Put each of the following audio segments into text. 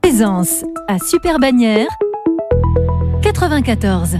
Présence à Super-Bagnères 94.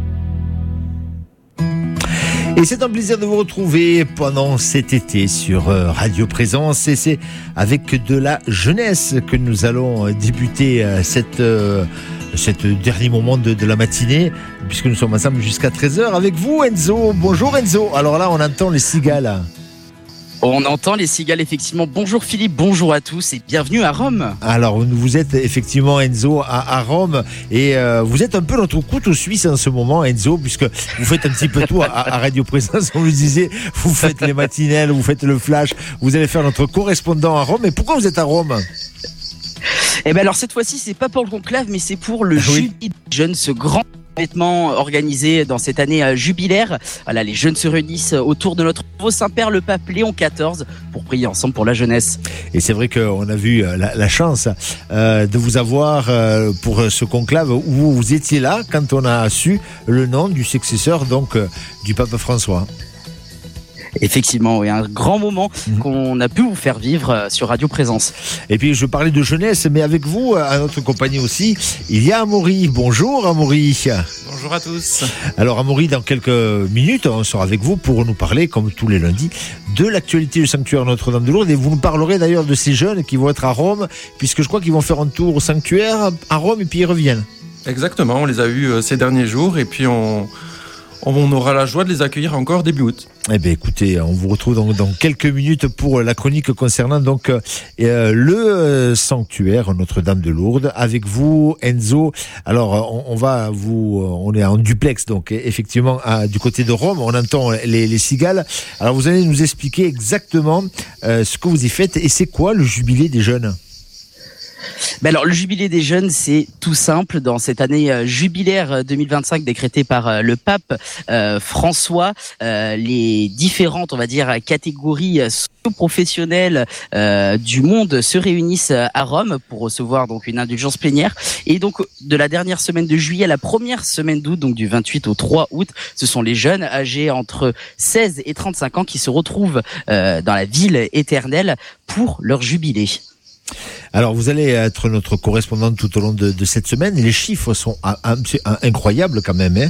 Et c'est un plaisir de vous retrouver pendant cet été sur Radio Présence. Et c'est avec de la jeunesse que nous allons débuter cette dernier moment de la matinée, puisque nous sommes ensemble jusqu'à 13h avec vous, Enzo. Bonjour Enzo. Alors là, on entend les cigales. On entend les cigales, effectivement. Bonjour Philippe, bonjour à tous et bienvenue à Rome. Alors, vous êtes effectivement, Enzo, à Rome, et vous êtes un peu notre couteau suisse en ce moment, Enzo, puisque vous faites un petit peu tout à Radio Présence. On vous disait, vous faites les matinelles, vous faites le flash, vous allez faire notre correspondant à Rome. Mais pourquoi vous êtes à Rome ? Eh bien alors cette fois-ci, c'est pas pour le conclave, mais c'est pour le Jubilé des jeunes, ce grand événement organisé dans cette année jubilaire. Voilà, les jeunes se réunissent autour de notre nouveau Saint-Père, le pape Léon XIV, pour prier ensemble pour la jeunesse. Et c'est vrai qu'on a vu la chance de vous avoir pour ce conclave où vous étiez là quand on a su le nom du successeur donc du pape François. Effectivement, oui, un grand moment qu'on a pu vous faire vivre sur Radio Présence. Et puis je parlais de jeunesse, mais avec vous, à notre compagnie aussi, il y a Amaury. Bonjour Amaury. Bonjour à tous. Alors Amaury, dans quelques minutes, on sera avec vous pour nous parler, comme tous les lundis, de l'actualité du sanctuaire Notre-Dame de Lourdes. Et vous nous parlerez d'ailleurs de ces jeunes qui vont être à Rome, puisque je crois qu'ils vont faire un tour au sanctuaire à Rome et puis ils reviennent. Exactement, on les a eus ces derniers jours et puis on aura la joie de les accueillir encore début août. Eh bien, écoutez, on vous retrouve dans quelques minutes pour la chronique concernant donc le sanctuaire Notre-Dame de Lourdes. Avec vous, Enzo. Alors, on est en duplex, donc effectivement du côté de Rome. On entend les cigales. Alors, vous allez nous expliquer exactement ce que vous y faites et c'est quoi le jubilé des jeunes ? Ben alors, le jubilé des jeunes, c'est tout simple. Dans cette année jubilaire 2025 décrétée par le pape François, les différentes, on va dire, catégories socio-professionnelles du monde se réunissent à Rome pour recevoir donc une indulgence plénière. Et donc, de la dernière semaine de juillet à la première semaine d'août, donc du 28 au 3 août, ce sont les jeunes âgés entre 16 et 35 ans qui se retrouvent dans la ville éternelle pour leur jubilé. Alors, vous allez être notre correspondante tout au long de cette semaine. Les chiffres sont incroyables quand même, hein ?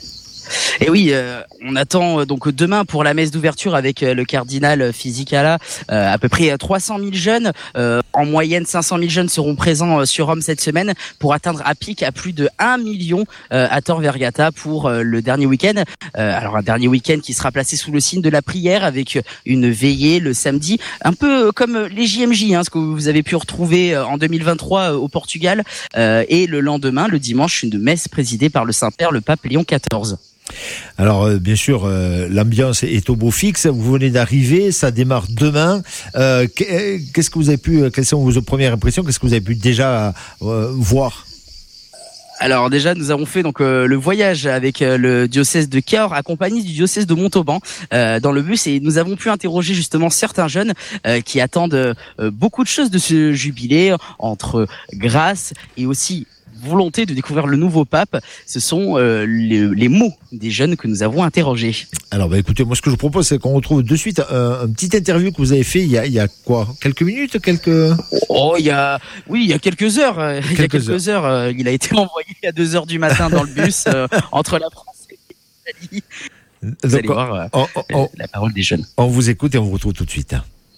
Et oui, on attend donc demain pour la messe d'ouverture avec le cardinal Fisichella à peu près 300 000 jeunes. En moyenne, 500 000 jeunes seront présents sur Rome cette semaine pour atteindre à pic à plus de 1 million à Tor Vergata pour le dernier week-end. Alors un dernier week-end qui sera placé sous le signe de la prière avec une veillée le samedi, un peu comme les JMJ, ce que vous avez pu retrouver en 2023 au Portugal. Et le lendemain, le dimanche, une messe présidée par le Saint-Père, le pape Léon XIV. Alors bien sûr, l'ambiance est au beau fixe. Vous venez d'arriver, ça démarre demain. Qu'est-ce que vous avez pu Quelles sont vos premières impressions ? Qu'est-ce que vous avez pu déjà voir ? Alors déjà, nous avons fait donc le voyage avec le diocèse de Cahors, accompagné du diocèse de Montauban dans le bus, et nous avons pu interroger justement certains jeunes qui attendent beaucoup de choses de ce jubilé, entre grâce et aussi volonté de découvrir le nouveau pape. Ce sont les mots des jeunes que nous avons interrogés. Alors écoutez, moi ce que je vous propose, c'est qu'on retrouve de suite un petit interview que vous avez fait il y a quoi, quelques minutes, il y a quelques heures. Il y a quelques heures. Il a été envoyé à 2h du matin dans le bus entre la France et l'Italie. Vous allez voir la parole des jeunes. On vous écoute et on vous retrouve tout de suite.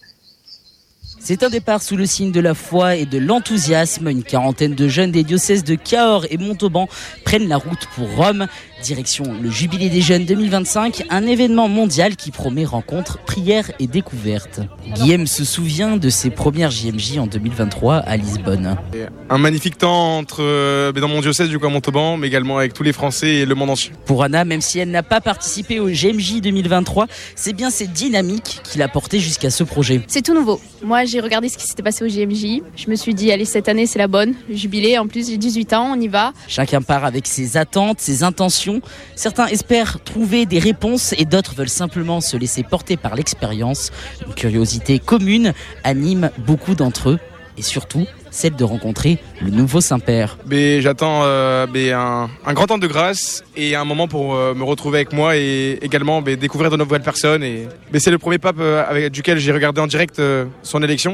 C'est un départ sous le signe de la foi et de l'enthousiasme. Une quarantaine de jeunes des diocèses de Cahors et Montauban prennent la route pour Rome. Direction le Jubilé des jeunes 2025, un événement mondial qui promet rencontres, prières et découvertes. Guillaume se souvient de ses premières JMJ en 2023 à Lisbonne. Un magnifique temps dans mon diocèse du coup à Montauban, mais également avec tous les Français et le monde entier. Pour Anna, même si elle n'a pas participé au JMJ 2023, c'est bien cette dynamique qui l'a portée jusqu'à ce projet. C'est tout nouveau. Moi, j'ai regardé ce qui s'était passé au JMJ. Je me suis dit, allez, cette année, c'est la bonne. Le jubilé, en plus, j'ai 18 ans, on y va. Chacun part avec ses attentes, ses intentions. Certains espèrent trouver des réponses et d'autres veulent simplement se laisser porter par l'expérience. Une curiosité commune anime beaucoup d'entre eux et surtout celle de rencontrer le nouveau Saint-Père. J'attends un grand temps de grâce et un moment pour me retrouver avec moi et également découvrir de nouvelles personnes. C'est le premier pape duquel j'ai regardé en direct son élection.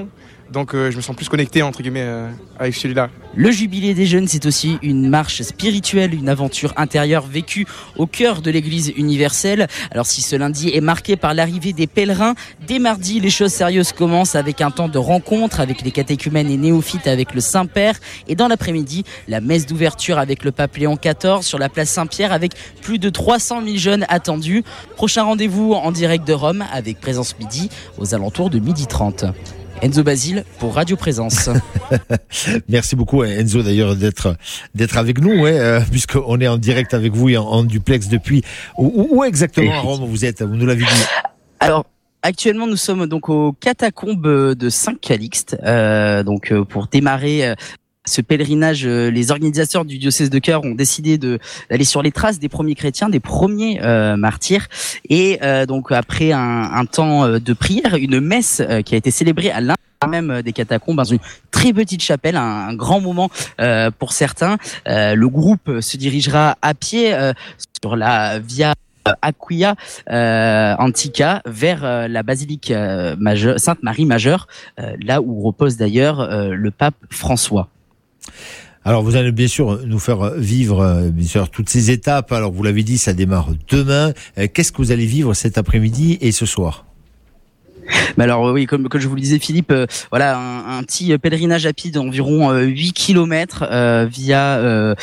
Donc je me sens plus connecté entre guillemets avec celui-là. Le Jubilé des Jeunes, c'est aussi une marche spirituelle, une aventure intérieure vécue au cœur de l'Église universelle. Alors si ce lundi est marqué par l'arrivée des pèlerins, dès mardi, les choses sérieuses commencent avec un temps de rencontre avec les catéchumènes et néophytes avec le Saint-Père. Et dans l'après-midi, la messe d'ouverture avec le pape Léon XIV sur la place Saint-Pierre avec plus de 300 000 jeunes attendus. Prochain rendez-vous en direct de Rome avec Présence Midi aux alentours de 12h30. Enzo Basile pour Radio Présence. Merci beaucoup Enzo d'ailleurs d'être avec nous, puisqu'on est en direct avec vous et en duplex depuis. Où exactement à Rome vous êtes? Vous nous l'avez dit. Alors actuellement nous sommes donc aux catacombes de Saint-Calixte, pour démarrer ce pèlerinage, les organisateurs du diocèse de Cahors ont décidé d'aller sur les traces des premiers chrétiens, des premiers martyrs. Et donc après un temps de prière, une messe qui a été célébrée à l'intérieur même des catacombes, dans une très petite chapelle, un grand moment pour certains. Le groupe se dirigera à pied sur la Via Aquia Antica vers la basilique Sainte Marie Majeure, là où repose d'ailleurs le pape François. Alors vous allez bien sûr nous faire vivre bien sûr toutes ces étapes. Alors vous l'avez dit, ça démarre demain. Qu'est-ce que vous allez vivre cet après-midi et ce soir? Alors oui, comme je vous le disais Philippe, un petit pèlerinage à pied d'environ 8 km via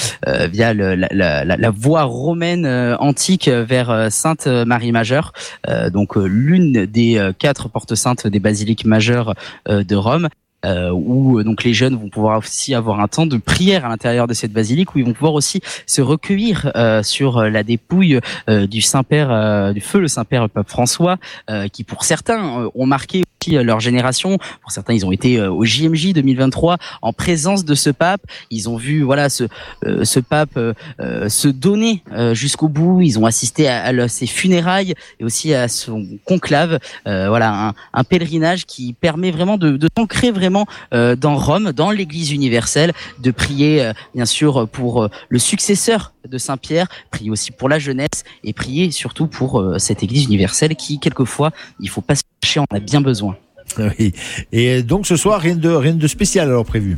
la voie romaine antique vers Sainte Marie Majeure, l'une des 4 portes saintes des basiliques majeures de Rome. Où donc les jeunes vont pouvoir aussi avoir un temps de prière à l'intérieur de cette basilique, où ils vont pouvoir aussi se recueillir sur la dépouille du Saint-Père, du feu le Saint-Père Pape François, qui pour certains ont marqué aussi leur génération. Pour certains, ils ont été au JMJ 2023 en présence de ce pape. Ils ont vu ce pape se donner jusqu'au bout. Ils ont assisté à ses funérailles et aussi à son conclave. Un pèlerinage qui permet vraiment de s'ancrer vraiment dans Rome, dans l'Église universelle, de prier bien sûr pour le successeur de Saint-Pierre, prier aussi pour la jeunesse et prier surtout pour cette Église universelle qui, quelquefois, il faut pas se cacher, on a bien besoin. Oui. Et donc ce soir, rien de spécial alors prévu?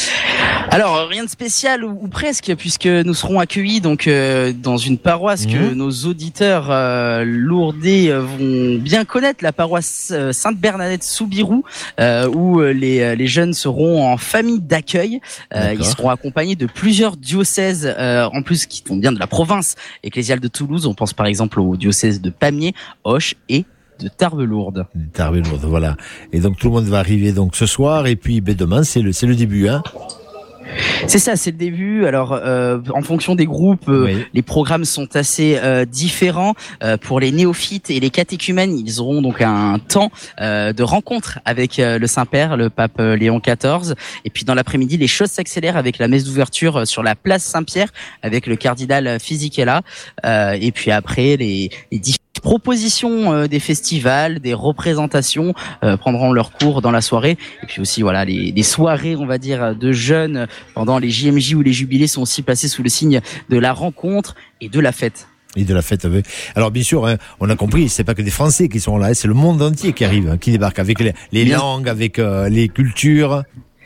Alors rien de spécial ou presque, puisque nous serons accueillis dans une paroisse que nos auditeurs lourdais vont bien connaître, la paroisse Sainte-Bernadette Soubirous, où les jeunes seront en famille d'accueil. Ils seront accompagnés de plusieurs diocèses, en plus qui font bien de la province ecclésiale de Toulouse. On pense par exemple au diocèse de Pamiers, Auch et de Tarbes-Lourdes. Tarbes-Lourdes, voilà. Et donc tout le monde va arriver donc ce soir et puis demain c'est le début, hein. C'est ça, c'est le début. Alors, en fonction des groupes, les programmes sont assez différents. Pour les néophytes et les catéchumènes, ils auront donc un temps de rencontre avec le Saint-Père, le pape Léon XIV. Et puis dans l'après-midi, les choses s'accélèrent avec la messe d'ouverture sur la place Saint-Pierre avec le cardinal Fisichella. Et puis après, les différentes propositions des festivals, des représentations prendront leur cours dans la soirée. Et puis aussi les soirées, on va dire, de jeunes pendant les JMJ ou les jubilés sont aussi placés sous le signe de la rencontre et de la fête. Et de la fête. Alors bien sûr, on a compris, c'est pas que des Français qui sont là, c'est le monde entier qui arrive, qui débarque avec les langues, avec les cultures.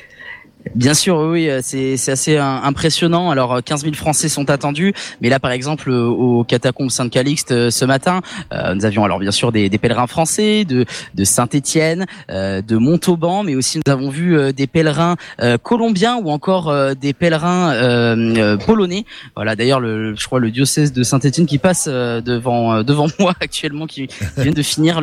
Bien sûr, oui, c'est assez impressionnant. Alors, 15 000 Français sont attendus, mais là, par exemple, aux catacombes Saint-Calixte ce matin, nous avions alors bien sûr des pèlerins français de Saint-Étienne, de Montauban, mais aussi nous avons vu des pèlerins colombiens ou encore des pèlerins polonais. Voilà, d'ailleurs, je crois le diocèse de Saint-Étienne qui passe devant moi actuellement, qui viennent de finir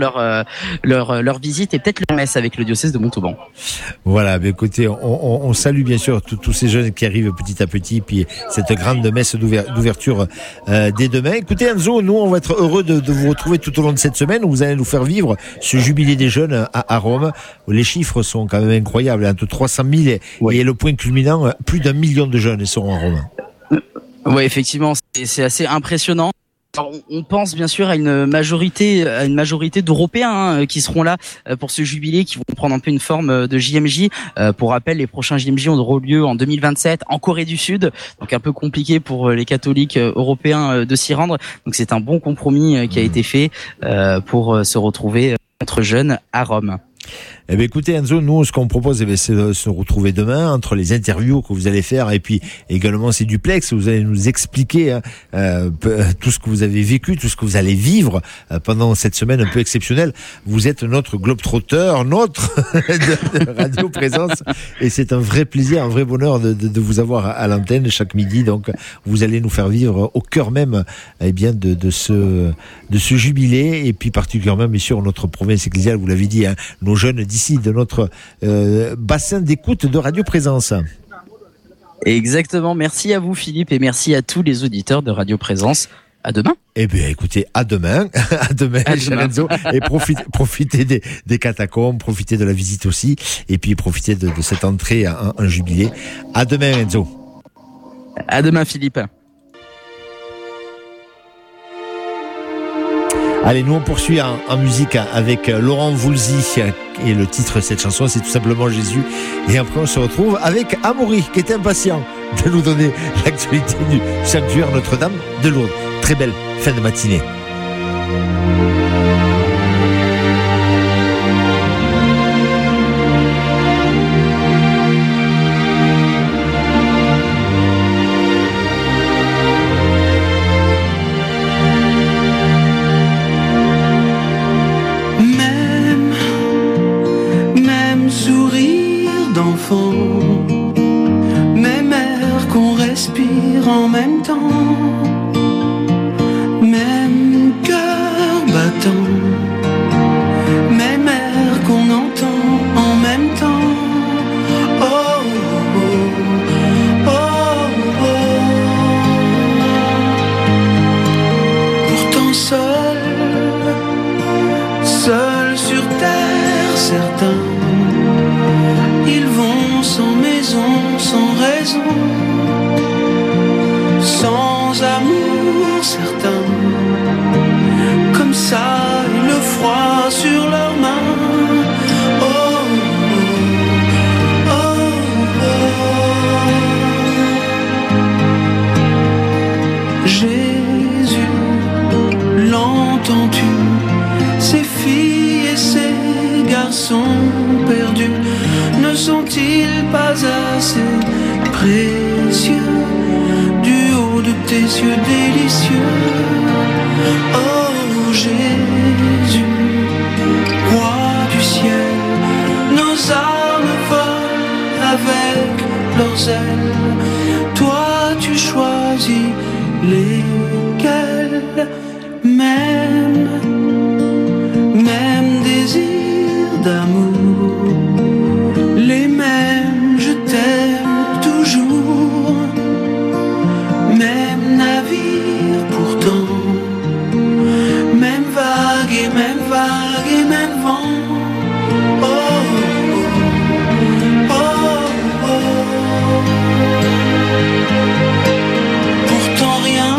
leur visite et peut-être leur messe avec le diocèse de Montauban. Voilà, mais écoutez, on salue bien sûr tous ces jeunes qui arrivent petit à petit, puis cette grande messe d'ouverture dès demain. Écoutez Enzo, nous on va être heureux de vous retrouver tout au long de cette semaine où vous allez nous faire vivre ce jubilé des jeunes à Rome. Les chiffres sont quand même incroyables, entre 300 000 et le point culminant, plus d'1 million de jeunes seront à Rome. Oui, effectivement, c'est assez impressionnant. Alors, on pense bien sûr à une majorité d'Européens qui seront là pour ce jubilé, qui vont prendre un peu une forme de JMJ. Pour rappel, les prochains JMJ auront lieu en 2027 en Corée du Sud, donc un peu compliqué pour les catholiques européens de s'y rendre. Donc c'est un bon compromis qui a été fait pour se retrouver entre jeunes à Rome. Eh bien, écoutez, Enzo, nous, ce qu'on propose, c'est de se retrouver demain entre les interviews que vous allez faire et puis également ces duplex. Vous allez nous expliquer tout ce que vous avez vécu, tout ce que vous allez vivre pendant cette semaine un peu exceptionnelle. Vous êtes notre globetrotter, notre de Radio Présence, et c'est un vrai plaisir, un vrai bonheur de vous avoir à l'antenne chaque midi. Donc, vous allez nous faire vivre au cœur même, de ce jubilé, et puis particulièrement, bien sûr, notre province ecclésiale. Vous l'avez dit, nos jeunes d'ici, de notre bassin d'écoute de Radio Présence. Exactement. Merci à vous, Philippe, et merci à tous les auditeurs de Radio Présence. À demain. Eh bien, écoutez, à demain, cher Enzo, et profitez des catacombes, profitez de la visite aussi, et puis profitez de cette entrée en jubilé. À demain, Enzo. À demain, Philippe. Allez, nous on poursuit en musique avec Laurent Voulzy, et le titre de cette chanson, c'est tout simplement Jésus. Et après, on se retrouve avec Amaury, qui est impatient de nous donner l'actualité du sanctuaire Notre-Dame de Lourdes. Très belle fin de matinée. Même sourire d'enfant, même air qu'on respire en même temps, même cœur battant, même air qu'on entend en même temps. Oh, oh, oh, oh. Pourtant seul sur terre, certains, ils vont sans maison, sans raison, sans amour, certains, comme ça, et le froid sur leurs mains. Oh, oh, oh, oh. Jésus, l'entends-tu? Ces filles et ces garçons perdus ne sont-ils pas assez précieux du haut de tes yeux délicieux? Oh Jésus, roi du ciel, nos âmes volent avec leurs ailes. Toi tu choisis lesquelles, même désir d'amour, les mêmes je t'aime toujours, même navire pourtant, même vague et même vague et même vent. Oh, oh, oh, oh. Pourtant rien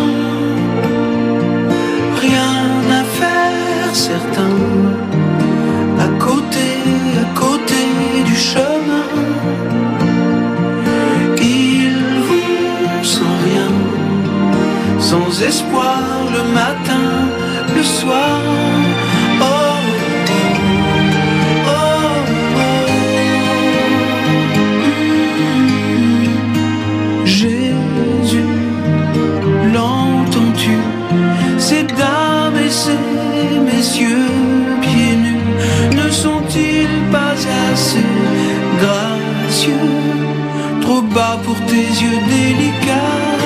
à faire, certains, à côté du chemin, ils vont sans rien, sans espoir le matin, le soir. Oh, oh, oh, oh. Jésus, l'entends-tu? Ces dames et ces messieurs pieds nus ne sont-ils pas assez gracieux, trop bas pour tes yeux délicats?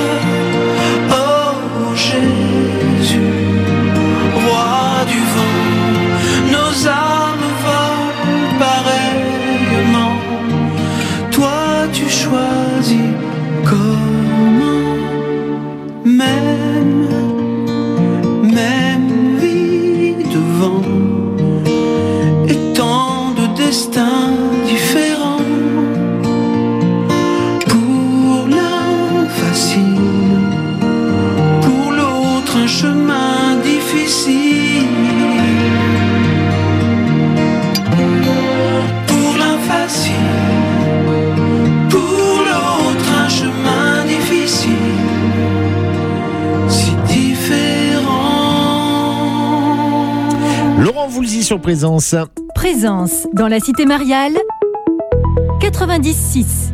Oh Jésus, roi du vent, nos âmes volent pareillement. Toi tu choisis comment, même vie devant, et tant de destins différents. Pour l'un facile, pour l'autre un chemin difficile. Pour l'un facile, pour l'autre un chemin difficile. Si différent. Laurent Voulzy sur Présence. Présence dans la cité mariale 90.6.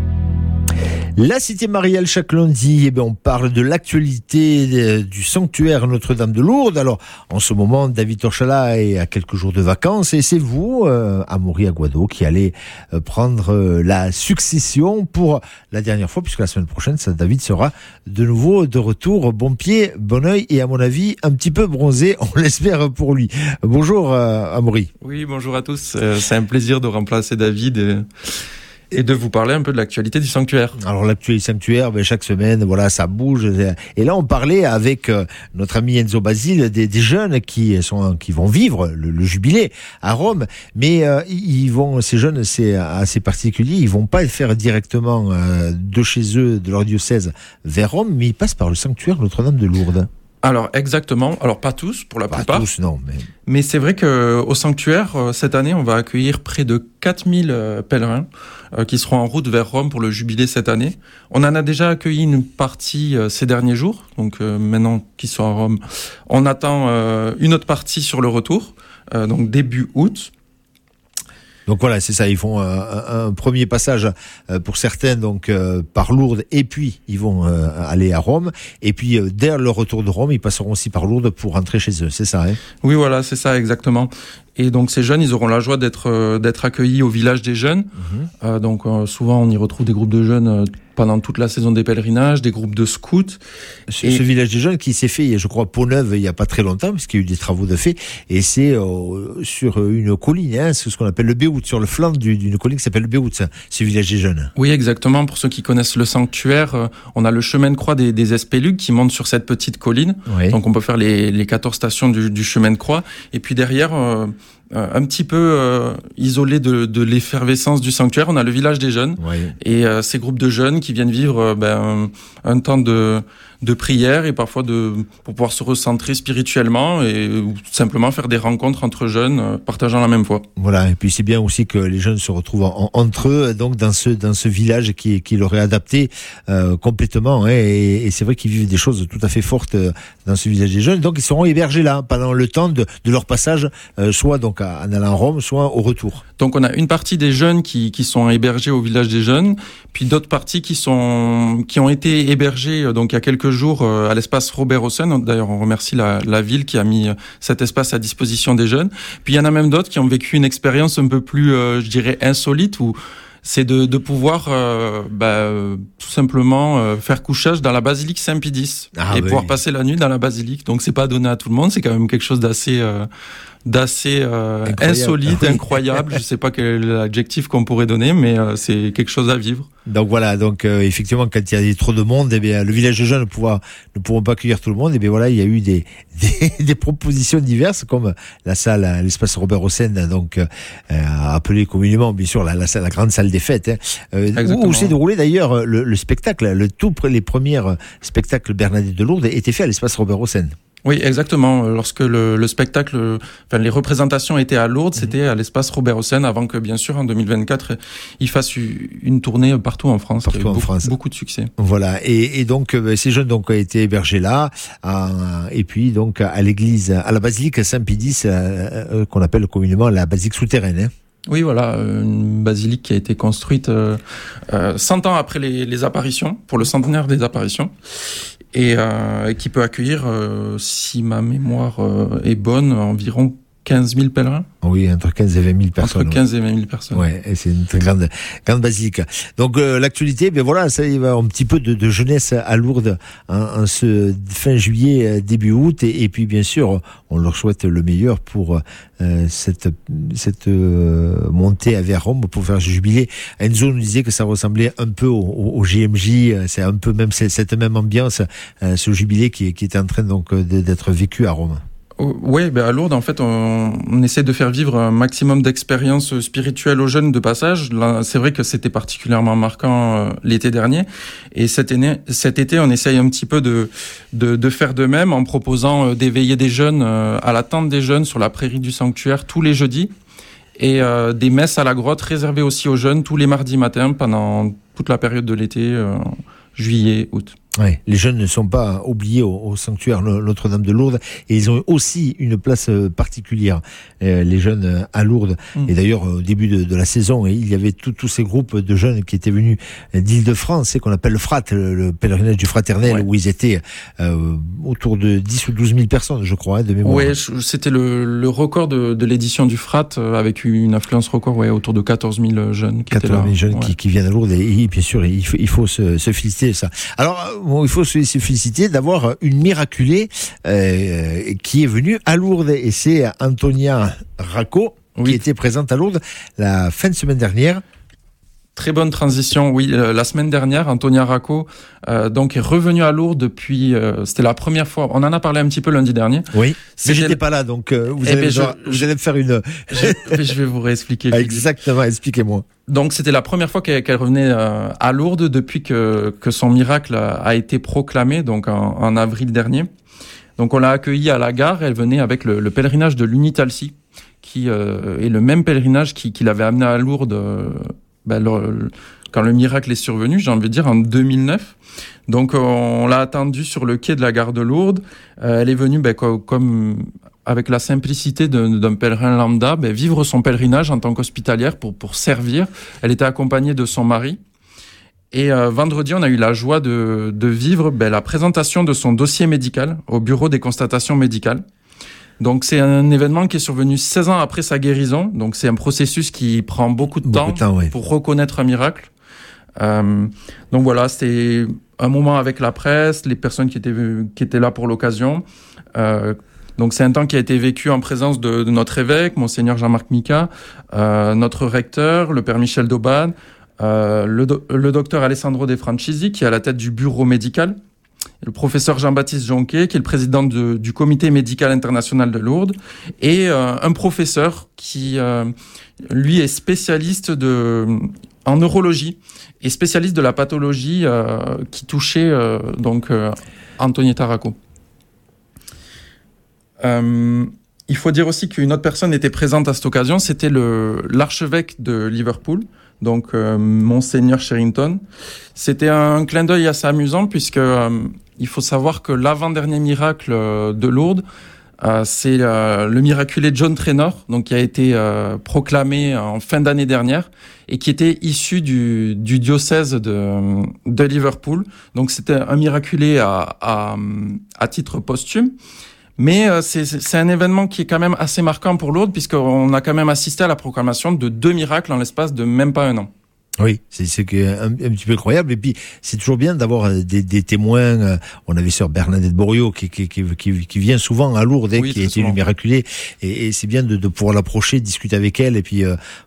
La cité mariale chaque lundi, on parle de l'actualité du sanctuaire Notre-Dame de Lourdes. Alors, en ce moment, David Torchala est à quelques jours de vacances et c'est vous, Amaury Aguado, qui allez prendre la succession pour la dernière fois, puisque la semaine prochaine, David sera de nouveau de retour, bon pied, bon oeil et à mon avis, un petit peu bronzé, on l'espère pour lui. Bonjour Amaury. Oui, bonjour à tous. C'est un plaisir de remplacer David et de vous parler un peu de l'actualité du sanctuaire. Alors l'actualité du sanctuaire, chaque semaine, voilà, ça bouge. Et là, on parlait avec notre ami Enzo Basile des jeunes qui vont vivre le jubilé à Rome, mais ces jeunes, c'est assez particulier. Ils vont pas le faire directement de chez eux, de leur diocèse, vers Rome, mais ils passent par le sanctuaire Notre-Dame de Lourdes. Alors exactement, alors pas tous pour la plupart. Pas tous, non. Mais c'est vrai qu'au sanctuaire, cette année, on va accueillir près de 4000 pèlerins qui seront en route vers Rome pour le jubilé cette année. On en a déjà accueilli une partie ces derniers jours, donc maintenant qu'ils sont à Rome, on attend une autre partie sur le retour, donc début août. Donc voilà, c'est ça, ils font un premier passage pour certains donc par Lourdes et puis ils vont aller à Rome et puis dès le retour de Rome, ils passeront aussi par Lourdes pour rentrer chez eux, c'est ça Oui, voilà, c'est ça exactement. Et donc ces jeunes, ils auront la joie d'être accueillis au village des jeunes. Donc souvent on y retrouve des groupes de jeunes pendant toute la saison des pèlerinages, des groupes de scouts. Ce village des jeunes qui s'est fait, je crois, Pont-Neuve il y a pas très longtemps, puisqu'il y a eu des travaux de fait, et c'est sur une colline, c'est ce qu'on appelle le Béout, sur le flanc d'une colline qui s'appelle le Béout, ce village des jeunes. Oui, exactement. Pour ceux qui connaissent le sanctuaire, on a le chemin de croix des Espélugues qui monte sur cette petite colline. Oui. Donc on peut faire les 14 stations du chemin de croix. Et puis derrière, un petit peu isolé de l'effervescence du sanctuaire, on a le village des jeunes. Oui. Et ces groupes de jeunes qui viennent vivre un temps de prière et parfois pour pouvoir se recentrer spirituellement ou simplement faire des rencontres entre jeunes partageant la même foi. Voilà, et puis c'est bien aussi que les jeunes se retrouvent entre eux, donc dans ce village qui leur est adapté complètement, et c'est vrai qu'ils vivent des choses tout à fait fortes dans ce village des jeunes, donc ils seront hébergés là pendant le temps de leur passage, soit donc en allant à Rome, soit au retour. Donc on a une partie des jeunes qui sont hébergés au village des jeunes, puis d'autres parties qui ont été hébergées donc il y a quelques jours à l'espace Robert Hossein. D'ailleurs, on remercie la ville qui a mis cet espace à disposition des jeunes. Puis il y en a même d'autres qui ont vécu une expérience un peu plus, je dirais, insolite, où c'est de pouvoir tout simplement faire couchage dans la basilique Saint-Pie-X et pouvoir passer la nuit dans la basilique. Donc c'est pas donné à tout le monde, c'est quand même quelque chose d'assez insolite, incroyable. Je sais pas quel est l'adjectif qu'on pourrait donner, mais c'est quelque chose à vivre. Donc voilà, effectivement, quand il y a trop de monde, le village de jeunes ne pourront pas accueillir tout le monde. Voilà, il y a eu des propositions diverses, comme la salle, l'espace Robert Hossein, donc appelée communément, bien sûr, la grande salle des fêtes, où s'est déroulé d'ailleurs le spectacle, les premiers spectacles Bernadette de Lourdes étaient faits à l'espace Robert Hossein. Oui, exactement. Lorsque le spectacle, les représentations étaient à Lourdes, c'était à l'espace Robert Hossein, avant que, bien sûr, en 2024, il fasse une tournée partout en France. Partout en France. Beaucoup de succès. Voilà. Et donc, ces jeunes ont été hébergés là, et puis donc à l'église, à la basilique Saint-Pie-X, qu'on appelle communément la basilique souterraine. Oui, voilà, une basilique qui a été construite 100 ans après les apparitions, pour le centenaire des apparitions. Et qui peut accueillir, si ma mémoire est bonne, environ 15 000 pèlerins. Oui, entre 15 et 20 000 personnes. Entre 15 et 20 000 personnes. Ouais, et c'est une très grande basilique. Donc l'actualité, ça y va un petit peu de jeunesse à Lourdes en ce fin juillet, début août, et puis bien sûr, on leur souhaite le meilleur pour cette montée vers Rome pour faire jubilé. Enzo nous disait que ça ressemblait un peu au GMJ, c'est un peu même cette même ambiance, ce jubilé qui est en train donc d'être vécu à Rome. Oui, à Lourdes, en fait, on essaie de faire vivre un maximum d'expériences spirituelles aux jeunes de passage. Là, c'est vrai que c'était particulièrement marquant l'été dernier. Et cet été, on essaye un petit peu de faire de même en proposant d'éveiller des jeunes à la tente des jeunes sur la prairie du sanctuaire tous les jeudis. Et des messes à la grotte réservées aussi aux jeunes tous les mardis matins pendant toute la période de l'été, juillet, août. Ouais, les jeunes ne sont pas oubliés au sanctuaire Notre-Dame de Lourdes et ils ont aussi une place particulière, les jeunes à Lourdes. Et d'ailleurs, au début de la saison, il y avait tous ces groupes de jeunes qui étaient venus d'Île-de-France, c'est qu'on appelle le FRAT, le pèlerinage du fraternel, où ils étaient autour de 10 ou 12 000 personnes, je crois, de mémoire. Oui, c'était le record de l'édition du FRAT, avec une affluence record, autour de 14 000 jeunes qui étaient là. 14 000 jeunes qui viennent à Lourdes et bien sûr, il faut se féliciter de ça. Alors, il faut se féliciter d'avoir une miraculée qui est venue à Lourdes et c'est Antonia Racco qui était présente à Lourdes la fin de semaine dernière. Très bonne transition, oui. La semaine dernière, Antonia Racco donc est revenue à Lourdes depuis. C'était la première fois. On en a parlé un petit peu lundi dernier. Oui, mais j'étais pas là, donc vous allez me faire une. Je vais vous réexpliquer. Exactement, expliquez-moi. Donc c'était la première fois qu'elle revenait à Lourdes depuis que son miracle a été proclamé, donc en avril dernier. Donc on l'a accueillie à la gare. Elle venait avec le pèlerinage de l'Unitalsie, qui est le même pèlerinage qui l'avait amenée à Lourdes. Quand le miracle est survenu, j'ai envie de dire en 2009. Donc on l'a attendue sur le quai de la gare de Lourdes. Elle est venue comme avec la simplicité d'un pèlerin lambda, vivre son pèlerinage en tant qu'hospitalière pour servir. Elle était accompagnée de son mari. Et vendredi, on a eu la joie de vivre la présentation de son dossier médical au bureau des constatations médicales. Donc c'est un événement qui est survenu 16 ans après sa guérison. Donc c'est un processus qui prend beaucoup de temps pour reconnaître un miracle. Donc voilà, c'était un moment avec la presse, les personnes qui étaient là pour l'occasion. Donc c'est un temps qui a été vécu en présence de notre évêque, Monseigneur Jean-Marc Mica, notre recteur, le père Michel Dauban, le docteur Alessandro De Francisi, qui est à la tête du bureau médical, le professeur Jean-Baptiste Jonquet, qui est le président du comité médical international de Lourdes, et un professeur qui, lui, est spécialiste en neurologie et spécialiste de la pathologie qui touchait Antonietta Racco. Il faut dire aussi qu'une autre personne était présente à cette occasion, c'était l'archevêque de Liverpool, donc Monseigneur Sherrington. C'était un clin d'œil assez amusant puisque il faut savoir que l'avant-dernier miracle de Lourdes, c'est le miraculé John Trainor, donc qui a été proclamé en fin d'année dernière et qui était issu du diocèse de Liverpool. Donc c'était un miraculé à titre posthume. Mais c'est un événement qui est quand même assez marquant pour Lourdes puisqu'on a quand même assisté à la proclamation de 2 miracles en l'espace de même pas un an. Oui, c'est un petit peu incroyable. Et puis, c'est toujours bien d'avoir des témoins. On avait sœur Bernadette Borio qui vient souvent à Lourdes, qui a été une miraculée. Et c'est bien de pouvoir l'approcher, discuter avec elle. Et puis,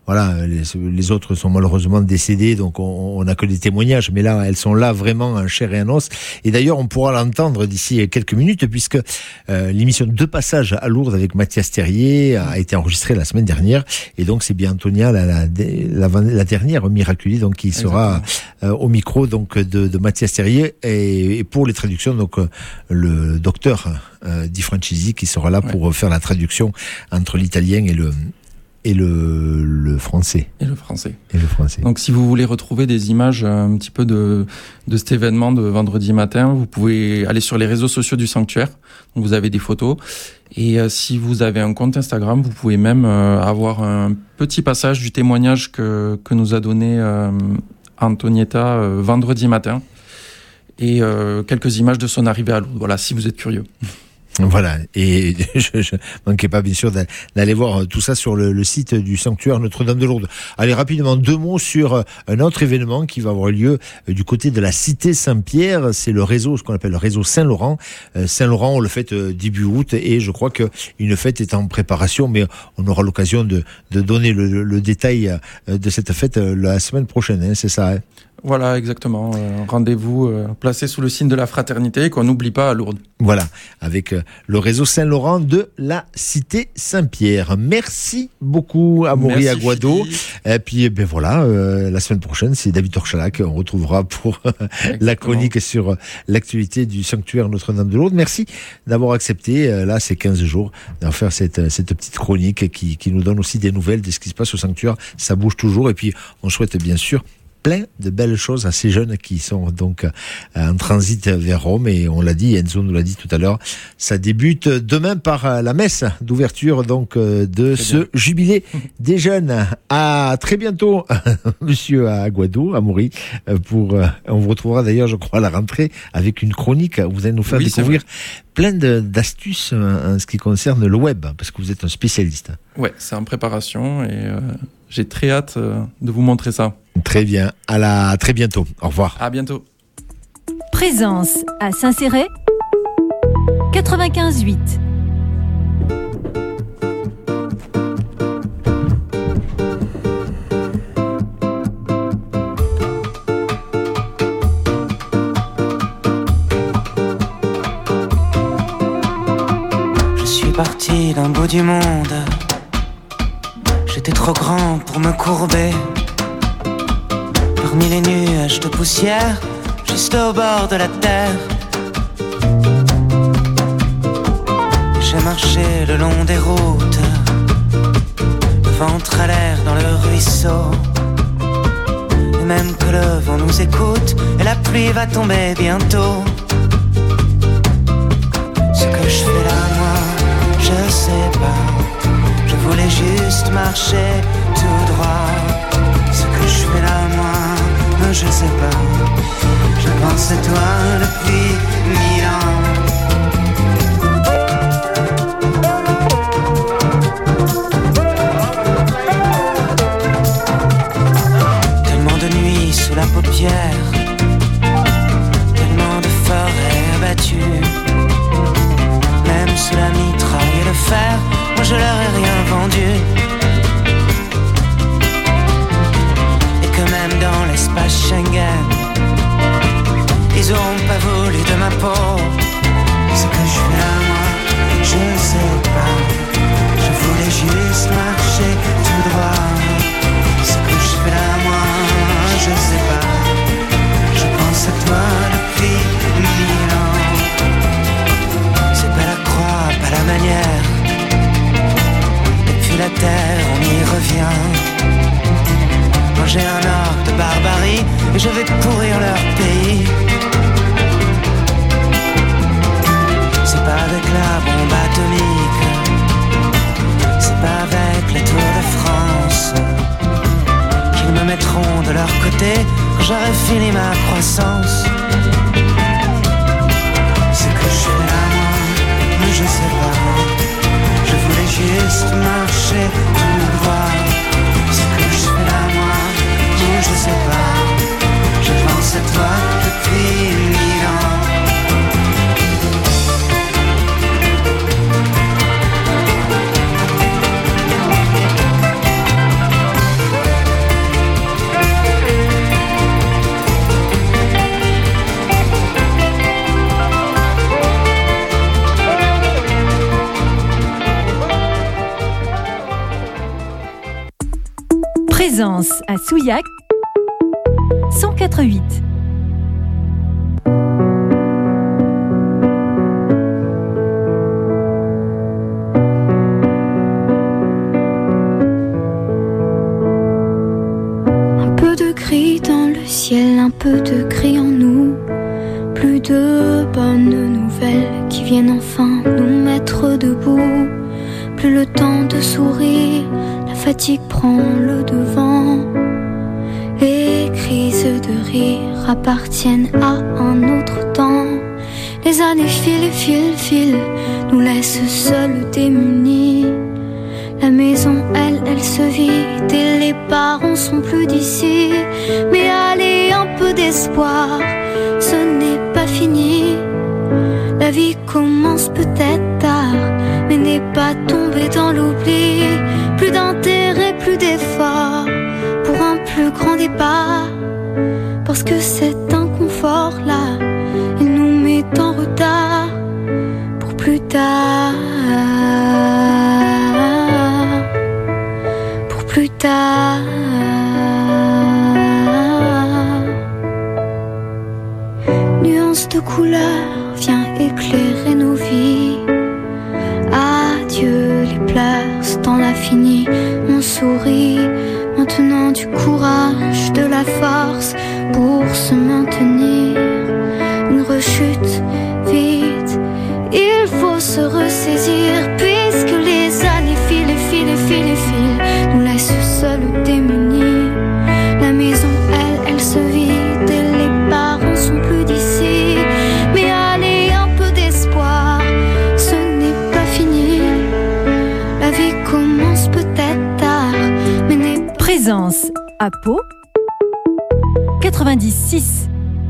les autres sont malheureusement décédés. Donc, on n'a que des témoignages. Mais là, elles sont là vraiment en chair et en os. Et d'ailleurs, on pourra l'entendre d'ici quelques minutes puisque l'émission De Passage à Lourdes avec Mathias Terrier a été enregistrée la semaine dernière. Et donc, c'est bien Antonia, la dernière miraculée, donc qui sera au micro donc de Mathias Terrier et pour les traductions donc le docteur Di Francisi qui sera là pour faire la traduction entre l'italien et le français. Et le français. Donc si vous voulez retrouver des images un petit peu de cet événement de vendredi matin, vous pouvez aller sur les réseaux sociaux du sanctuaire. Donc vous avez des photos. Et si vous avez un compte Instagram, vous pouvez même avoir un petit passage du témoignage que nous a donné Antonietta vendredi matin. Et quelques images de son arrivée à Lourdes. Voilà, si vous êtes curieux. Voilà, et je manquais pas bien sûr d'aller voir tout ça sur le site du sanctuaire Notre-Dame de Lourdes. Allez, rapidement, 2 mots sur un autre événement qui va avoir lieu du côté de la cité Saint-Pierre. C'est le réseau, ce qu'on appelle le réseau Saint-Laurent. Saint-Laurent, on le fête début août et je crois qu'une fête est en préparation, mais on aura l'occasion de donner le détail de cette fête la semaine prochaine, c'est ça, Voilà, exactement. Rendez-vous placé sous le signe de la fraternité qu'on n'oublie pas à Lourdes. Voilà, avec le réseau Saint-Laurent de la cité Saint-Pierre. Merci beaucoup à Maury Aguado. Et puis, voilà, la semaine prochaine, c'est David Torchalac. On retrouvera pour la chronique sur l'actualité du sanctuaire Notre-Dame de Lourdes. Merci d'avoir accepté, là, ces 15 jours, d'en faire cette petite chronique qui nous donne aussi des nouvelles de ce qui se passe au sanctuaire. Ça bouge toujours. Et puis, on souhaite bien sûr plein de belles choses à ces jeunes qui sont donc en transit vers Rome. Et on l'a dit, Enzo nous l'a dit tout à l'heure, ça débute demain par la messe d'ouverture donc de ce jubilé des jeunes. À très bientôt, monsieur Aguado, Amaury, on vous retrouvera d'ailleurs, je crois, à la rentrée avec une chronique. Vous allez nous faire découvrir plein d'astuces en ce qui concerne le web, parce que vous êtes un spécialiste. Ouais, c'est en préparation et j'ai très hâte de vous montrer ça. Très bien. Très bientôt. Au revoir. À bientôt. Présence à Saint-Céré 95.8. Je suis parti d'un bout du monde. J'étais trop grand pour me courber. Parmi les nuages de poussière, juste au bord de la terre. J'ai marché le long des routes, le ventre à l'air dans le ruisseau. Et même que le vent nous écoute, et la pluie va tomber bientôt. Ce que je fais là, moi, je sais pas. Je voulais juste marcher tout droit. Ce que je fais là, moi, je sais pas. Je pense à toi depuis 1000 ans. Tellement de nuits sous la paupière, tellement de forêts abattues. Même sous la mitraille et le fer, moi je leur ai rien vendu. Et que même dans l'espace Schengen, ils auront pas voulu de ma peau. Ce que je fais là, moi, je sais pas. Je voulais juste marcher tout droit. Ce que je fais là, moi, je sais pas. Je pense à toi depuis 1000 ans. C'est pas la croix, pas la manière. Et puis la terre, on y revient. Moi j'ai un ordre de barbarie et je vais pourrir leur pays. C'est pas avec la bombe atomique, c'est pas avec les Tours de France qu'ils me mettront de leur côté quand j'aurai fini ma croissance. Ce que je fais là, moi, je sais pas. Je voulais juste marcher tout droit. Ce que je fais là, moi, je sais pas. Je pense à toi depuis 1000 ans. Présence à Souillac 104.8. Un peu de gris dans le ciel, un peu de gris en nous. Plus de bonnes nouvelles qui viennent enfin nous mettre debout. Plus le temps de sourire, la fatigue prend le devant. Les crises de rire appartiennent à un autre temps. Les années filent, nous laissent seuls démunis. La maison, elle se vide et les parents sont plus d'ici. Mais allez, un peu d'espoir, ce n'est pas fini. La vie commence peut-être tard, mais n'est pas tombée dans l'oubli. Plus d'intérêt, plus d'effort pour un plus grand départ. Parce que cet inconfort-là, il nous met en retard pour plus tard. Pour plus tard. Nuance de couleur vient éclairer nos vies. Adieu les pleurs, ce temps-là fini. On sourit, maintenant du courage, de la force pour se maintenir. Une rechute vite, il faut se ressaisir, puisque les années filent et filent et filent et filent, nous laissent seuls démunis. La maison, elle se vide et les parents sont plus d'ici. Mais allez, un peu d'espoir, ce n'est pas fini. La vie commence peut-être tard, mais n'est pas... Présence à Pau 96.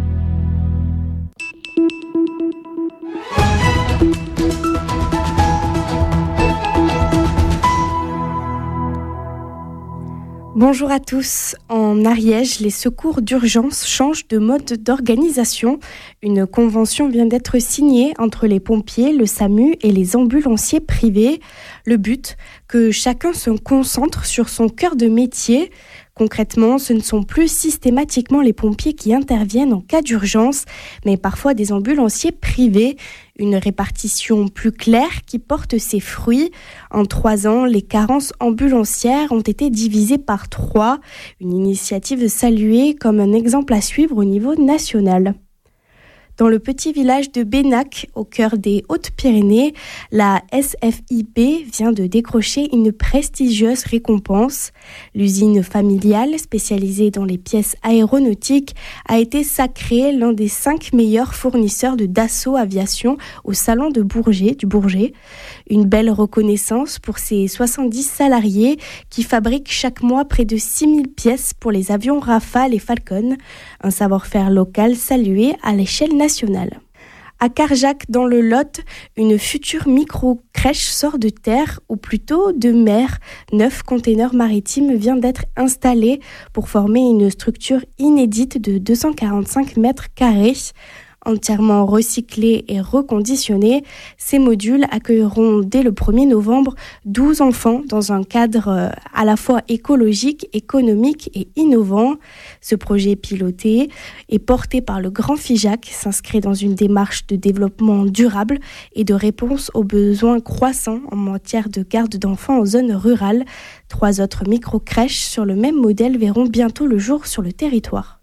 Bonjour à tous. En Ariège, les secours d'urgence changent de mode d'organisation. Une convention vient d'être signée entre les pompiers, le SAMU et les ambulanciers privés. Le but, que chacun se concentre sur son cœur de métier. Concrètement, ce ne sont plus systématiquement les pompiers qui interviennent en cas d'urgence, mais parfois des ambulanciers privés. Une répartition plus claire qui porte ses fruits. En 3 ans, les carences ambulancières ont été divisées par 3. Une initiative saluée comme un exemple à suivre au niveau national. Dans le petit village de Bénac, au cœur des Hautes-Pyrénées, la SFIP vient de décrocher une prestigieuse récompense. L'usine familiale, spécialisée dans les pièces aéronautiques, a été sacrée l'un des 5 meilleurs fournisseurs de Dassault Aviation au salon de du Bourget. Une belle reconnaissance pour ces 70 salariés qui fabriquent chaque mois près de 6000 pièces pour les avions Rafale et Falcon. Un savoir-faire local salué à l'échelle nationale. À Carjac, dans le Lot, une future micro-crèche sort de terre, ou plutôt de mer. 9 containers maritimes viennent d'être installés pour former une structure inédite de 245 mètres carrés. Entièrement recyclés et reconditionnés, ces modules accueilleront dès le 1er novembre 12 enfants dans un cadre à la fois écologique, économique et innovant. Ce projet piloté et porté par le Grand FIJAC s'inscrit dans une démarche de développement durable et de réponse aux besoins croissants en matière de garde d'enfants en zone rurale. 3 autres micro-crèches sur le même modèle verront bientôt le jour sur le territoire.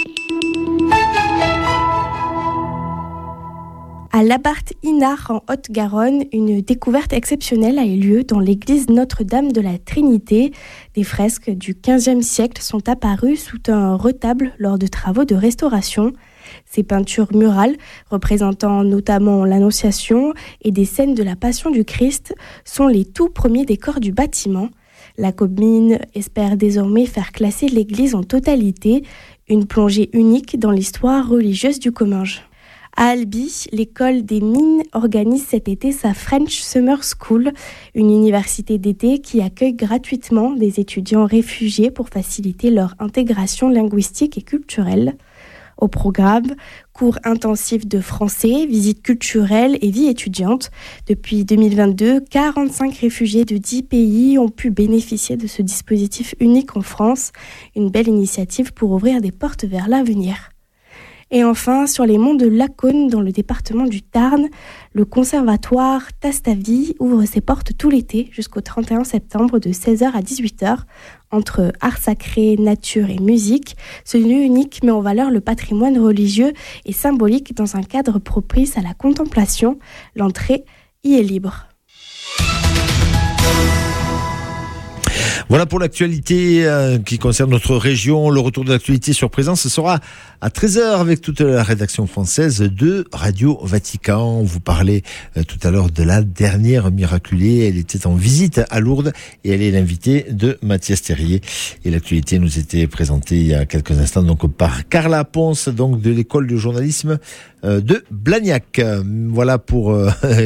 À Labarthe-Inard, en Haute-Garonne, une découverte exceptionnelle a eu lieu dans l'église Notre-Dame de la Trinité. Des fresques du XVe siècle sont apparues sous un retable lors de travaux de restauration. Ces peintures murales, représentant notamment l'Annonciation et des scènes de la Passion du Christ, sont les tout premiers décors du bâtiment. La commune espère désormais faire classer l'église en totalité, une plongée unique dans l'histoire religieuse du Comminges. À Albi, l'école des mines organise cet été sa French Summer School, une université d'été qui accueille gratuitement des étudiants réfugiés pour faciliter leur intégration linguistique et culturelle. Au programme, cours intensifs de français, visites culturelles et vie étudiante. Depuis 2022, 45 réfugiés de 10 pays ont pu bénéficier de ce dispositif unique en France, une belle initiative pour ouvrir des portes vers l'avenir. Et enfin, sur les monts de Lacaune, dans le département du Tarn, le conservatoire Tastavi ouvre ses portes tout l'été jusqu'au 31 septembre de 16h à 18h. Entre art sacré, nature et musique, ce lieu unique met en valeur le patrimoine religieux et symbolique dans un cadre propice à la contemplation. L'entrée y est libre. Voilà pour l'actualité qui concerne notre région. Le retour de l'actualité sur Présence, ce sera à 13h avec toute la rédaction française de Radio Vatican. On vous parlait tout à l'heure de la dernière miraculée. Elle était en visite à Lourdes et elle est l'invitée de Mathias Terrier. Et l'actualité nous était présentée il y a quelques instants donc par Carla Ponce, donc de l'école de journalisme de Blagnac. Voilà pour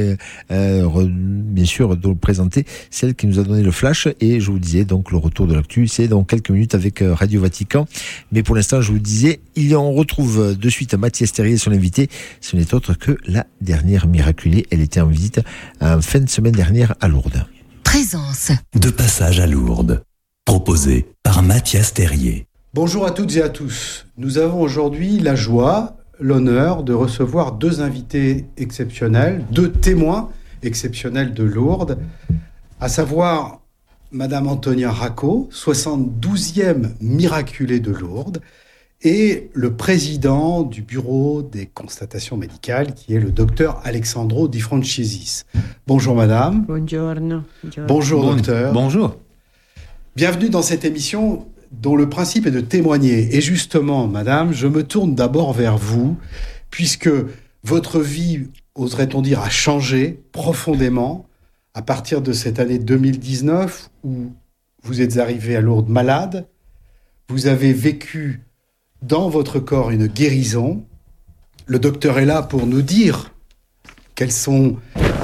bien sûr de présenter celle qui nous a donné le flash. Et je vous disais donc le retour de l'actu, c'est dans quelques minutes avec Radio Vatican. Mais pour l'instant, je vous disais, on retrouve de suite Mathias Terrier, son invité. Ce n'est autre que la dernière miraculée. Elle était en visite en fin de semaine dernière à Lourdes. Présence. De passage à Lourdes. Proposé par Mathias Terrier. Bonjour à toutes et à tous. Nous avons aujourd'hui la joie, l'honneur de recevoir 2 invités exceptionnels, 2 témoins exceptionnels de Lourdes, à savoir Madame Antonia Racco, 72e miraculée de Lourdes, et le président du bureau des constatations médicales, qui est le docteur Alexandro Di Francisis. Bonjour madame. Buongiorno. Bonjour docteur. Bonjour. Bienvenue dans cette émission dont le principe est de témoigner. Et justement, madame, je me tourne d'abord vers vous, puisque votre vie, oserait-on dire, a changé profondément à partir de cette année 2019 où vous êtes arrivé à Lourdes malade. Vous avez vécu dans votre corps une guérison. Le docteur est là pour nous dire quelles sont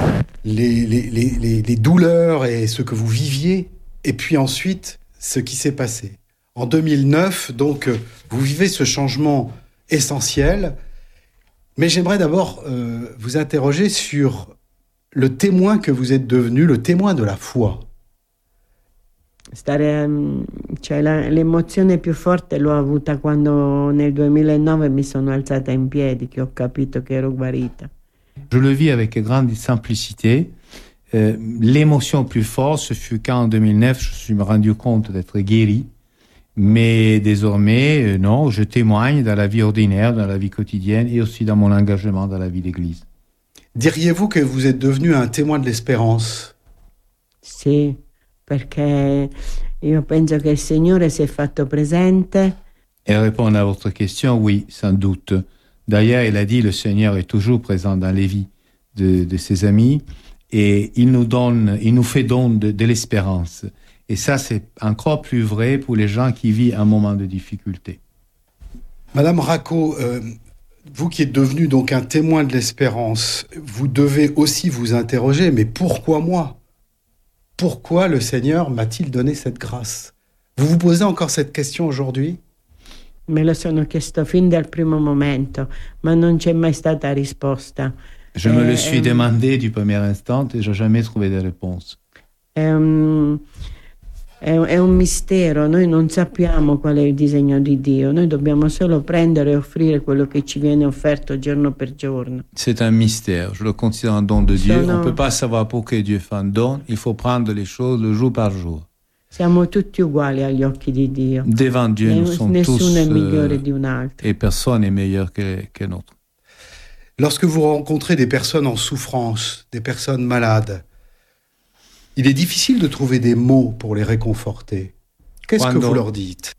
les douleurs et ce que vous viviez, et puis ensuite ce qui s'est passé. En 2009, donc, vous vivez ce changement essentiel, mais j'aimerais d'abord vous interroger sur le témoin que vous êtes devenu, le témoin de la foi. L'emozione più forte l'ho avuta quando nel 2009 mi sono alzata in piedi, che ho capito che ero guarita. Je le vis avec grande simplicité. L'émotion plus forte, ce fut quand en 2009, je me suis rendu compte d'être guéri. Mais désormais, non, je témoigne dans la vie ordinaire, dans la vie quotidienne et aussi dans mon engagement dans la vie d'église. Diriez-vous que vous êtes devenu un témoin de l'espérance? Sì, perché io penso che il Signore si è fatto presente. Et répondre à votre question, oui, sans doute. D'ailleurs, il a dit, le Seigneur est toujours présent dans les vies de ses amis et il nous fait don de l'espérance. Et ça, c'est encore plus vrai pour les gens qui vivent un moment de difficulté. Madame Racco, vous qui êtes devenue donc un témoin de l'espérance, vous devez aussi vous interroger, mais pourquoi moi? Pourquoi le Seigneur m'a-t-il donné cette grâce? Vous vous posez encore cette question aujourd'hui? Me lo sono chiesto fin dal primo momento, ma non c'è mai stata risposta. Je me le suis demandé du premier instant et je n'ai jamais trouvé de réponse. È un mistero, noi non sappiamo qual è il disegno di Dio, noi dobbiamo solo prendere e offrire quello che ci viene offerto giorno per giorno. C'est un mystère, je le considère un don de Dieu. On ne peut pas savoir pourquoi Dieu fait un don, il faut prendre les choses le jour par jour. Siamo tutti uguali agli occhi di Dio. Devant Dieu, nous sommes tous nessuno è migliore di un altro. Et personne n'est meilleur qu'un autre. Lorsque vous rencontrez des personnes en souffrance, des personnes malades, il est difficile de trouver des mots pour les réconforter. Qu'est-ce que vous leur dites?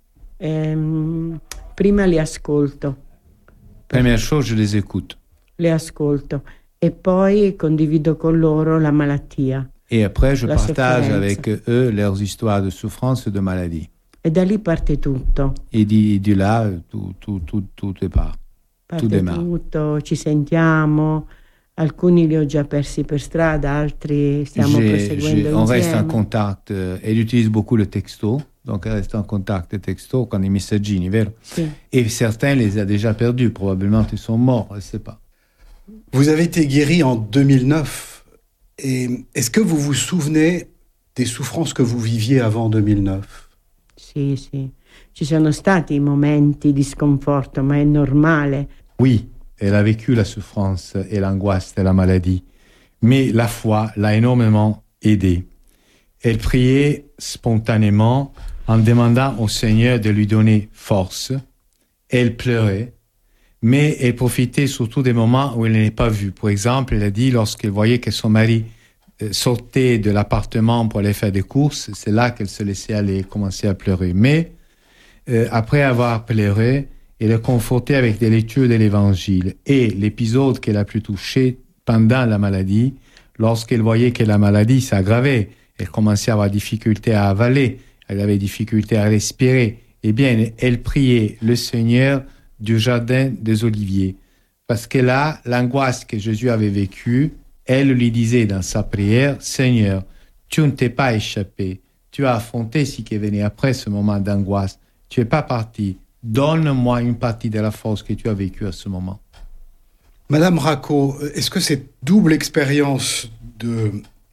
Prima li ascolto. Première chose, je les écoute. Les ascolto. E poi condivido con loro la malattia. Et après, je partage avec eux leurs histoires de souffrance et de maladie. E da lì parte tutto. Et di là, tout départ. Tout démarre. Tutto, ci sentiamo. Alcuni li ho già persi per strada, altri stiamo proseguendo on insieme. reste en contact. Elle utilise beaucoup le texto, donc elle reste en contact texto con i messaggini, vero? Sì. Et certains les a déjà perdus, probablement ils sont morts, je ne sais pas. Vous avez été guéri en 2009. Et est-ce que vous vous souvenez des souffrances que vous viviez avant 2009? Sì. Ci sono stati momenti di sconforto, ma è normale. Oui. Elle a vécu la souffrance et l'angoisse de la maladie. Mais la foi l'a énormément aidée. Elle priait spontanément en demandant au Seigneur de lui donner force. Elle pleurait, mais elle profitait surtout des moments où elle n'est pas vue. Par exemple, elle a dit lorsqu'elle voyait que son mari sortait de l'appartement pour aller faire des courses, c'est là qu'elle se laissait aller, commençait à pleurer. Mais après avoir pleuré, elle est confortée avec des lectures de l'Évangile. Et l'épisode qu'elle a pu toucher pendant la maladie, lorsqu'elle voyait que la maladie s'aggravait, elle commençait à avoir difficulté à avaler, elle avait difficulté à respirer, eh bien, elle priait le Seigneur du jardin des Oliviers. Parce que là, l'angoisse que Jésus avait vécue, elle lui disait dans sa prière, « Seigneur, tu ne t'es pas échappé, tu as affronté ce qui est venu après ce moment d'angoisse, tu n'es pas parti. Donne-moi une partie de la force que tu as vécue à ce moment. » Madame Racco, est-ce que cette double expérience de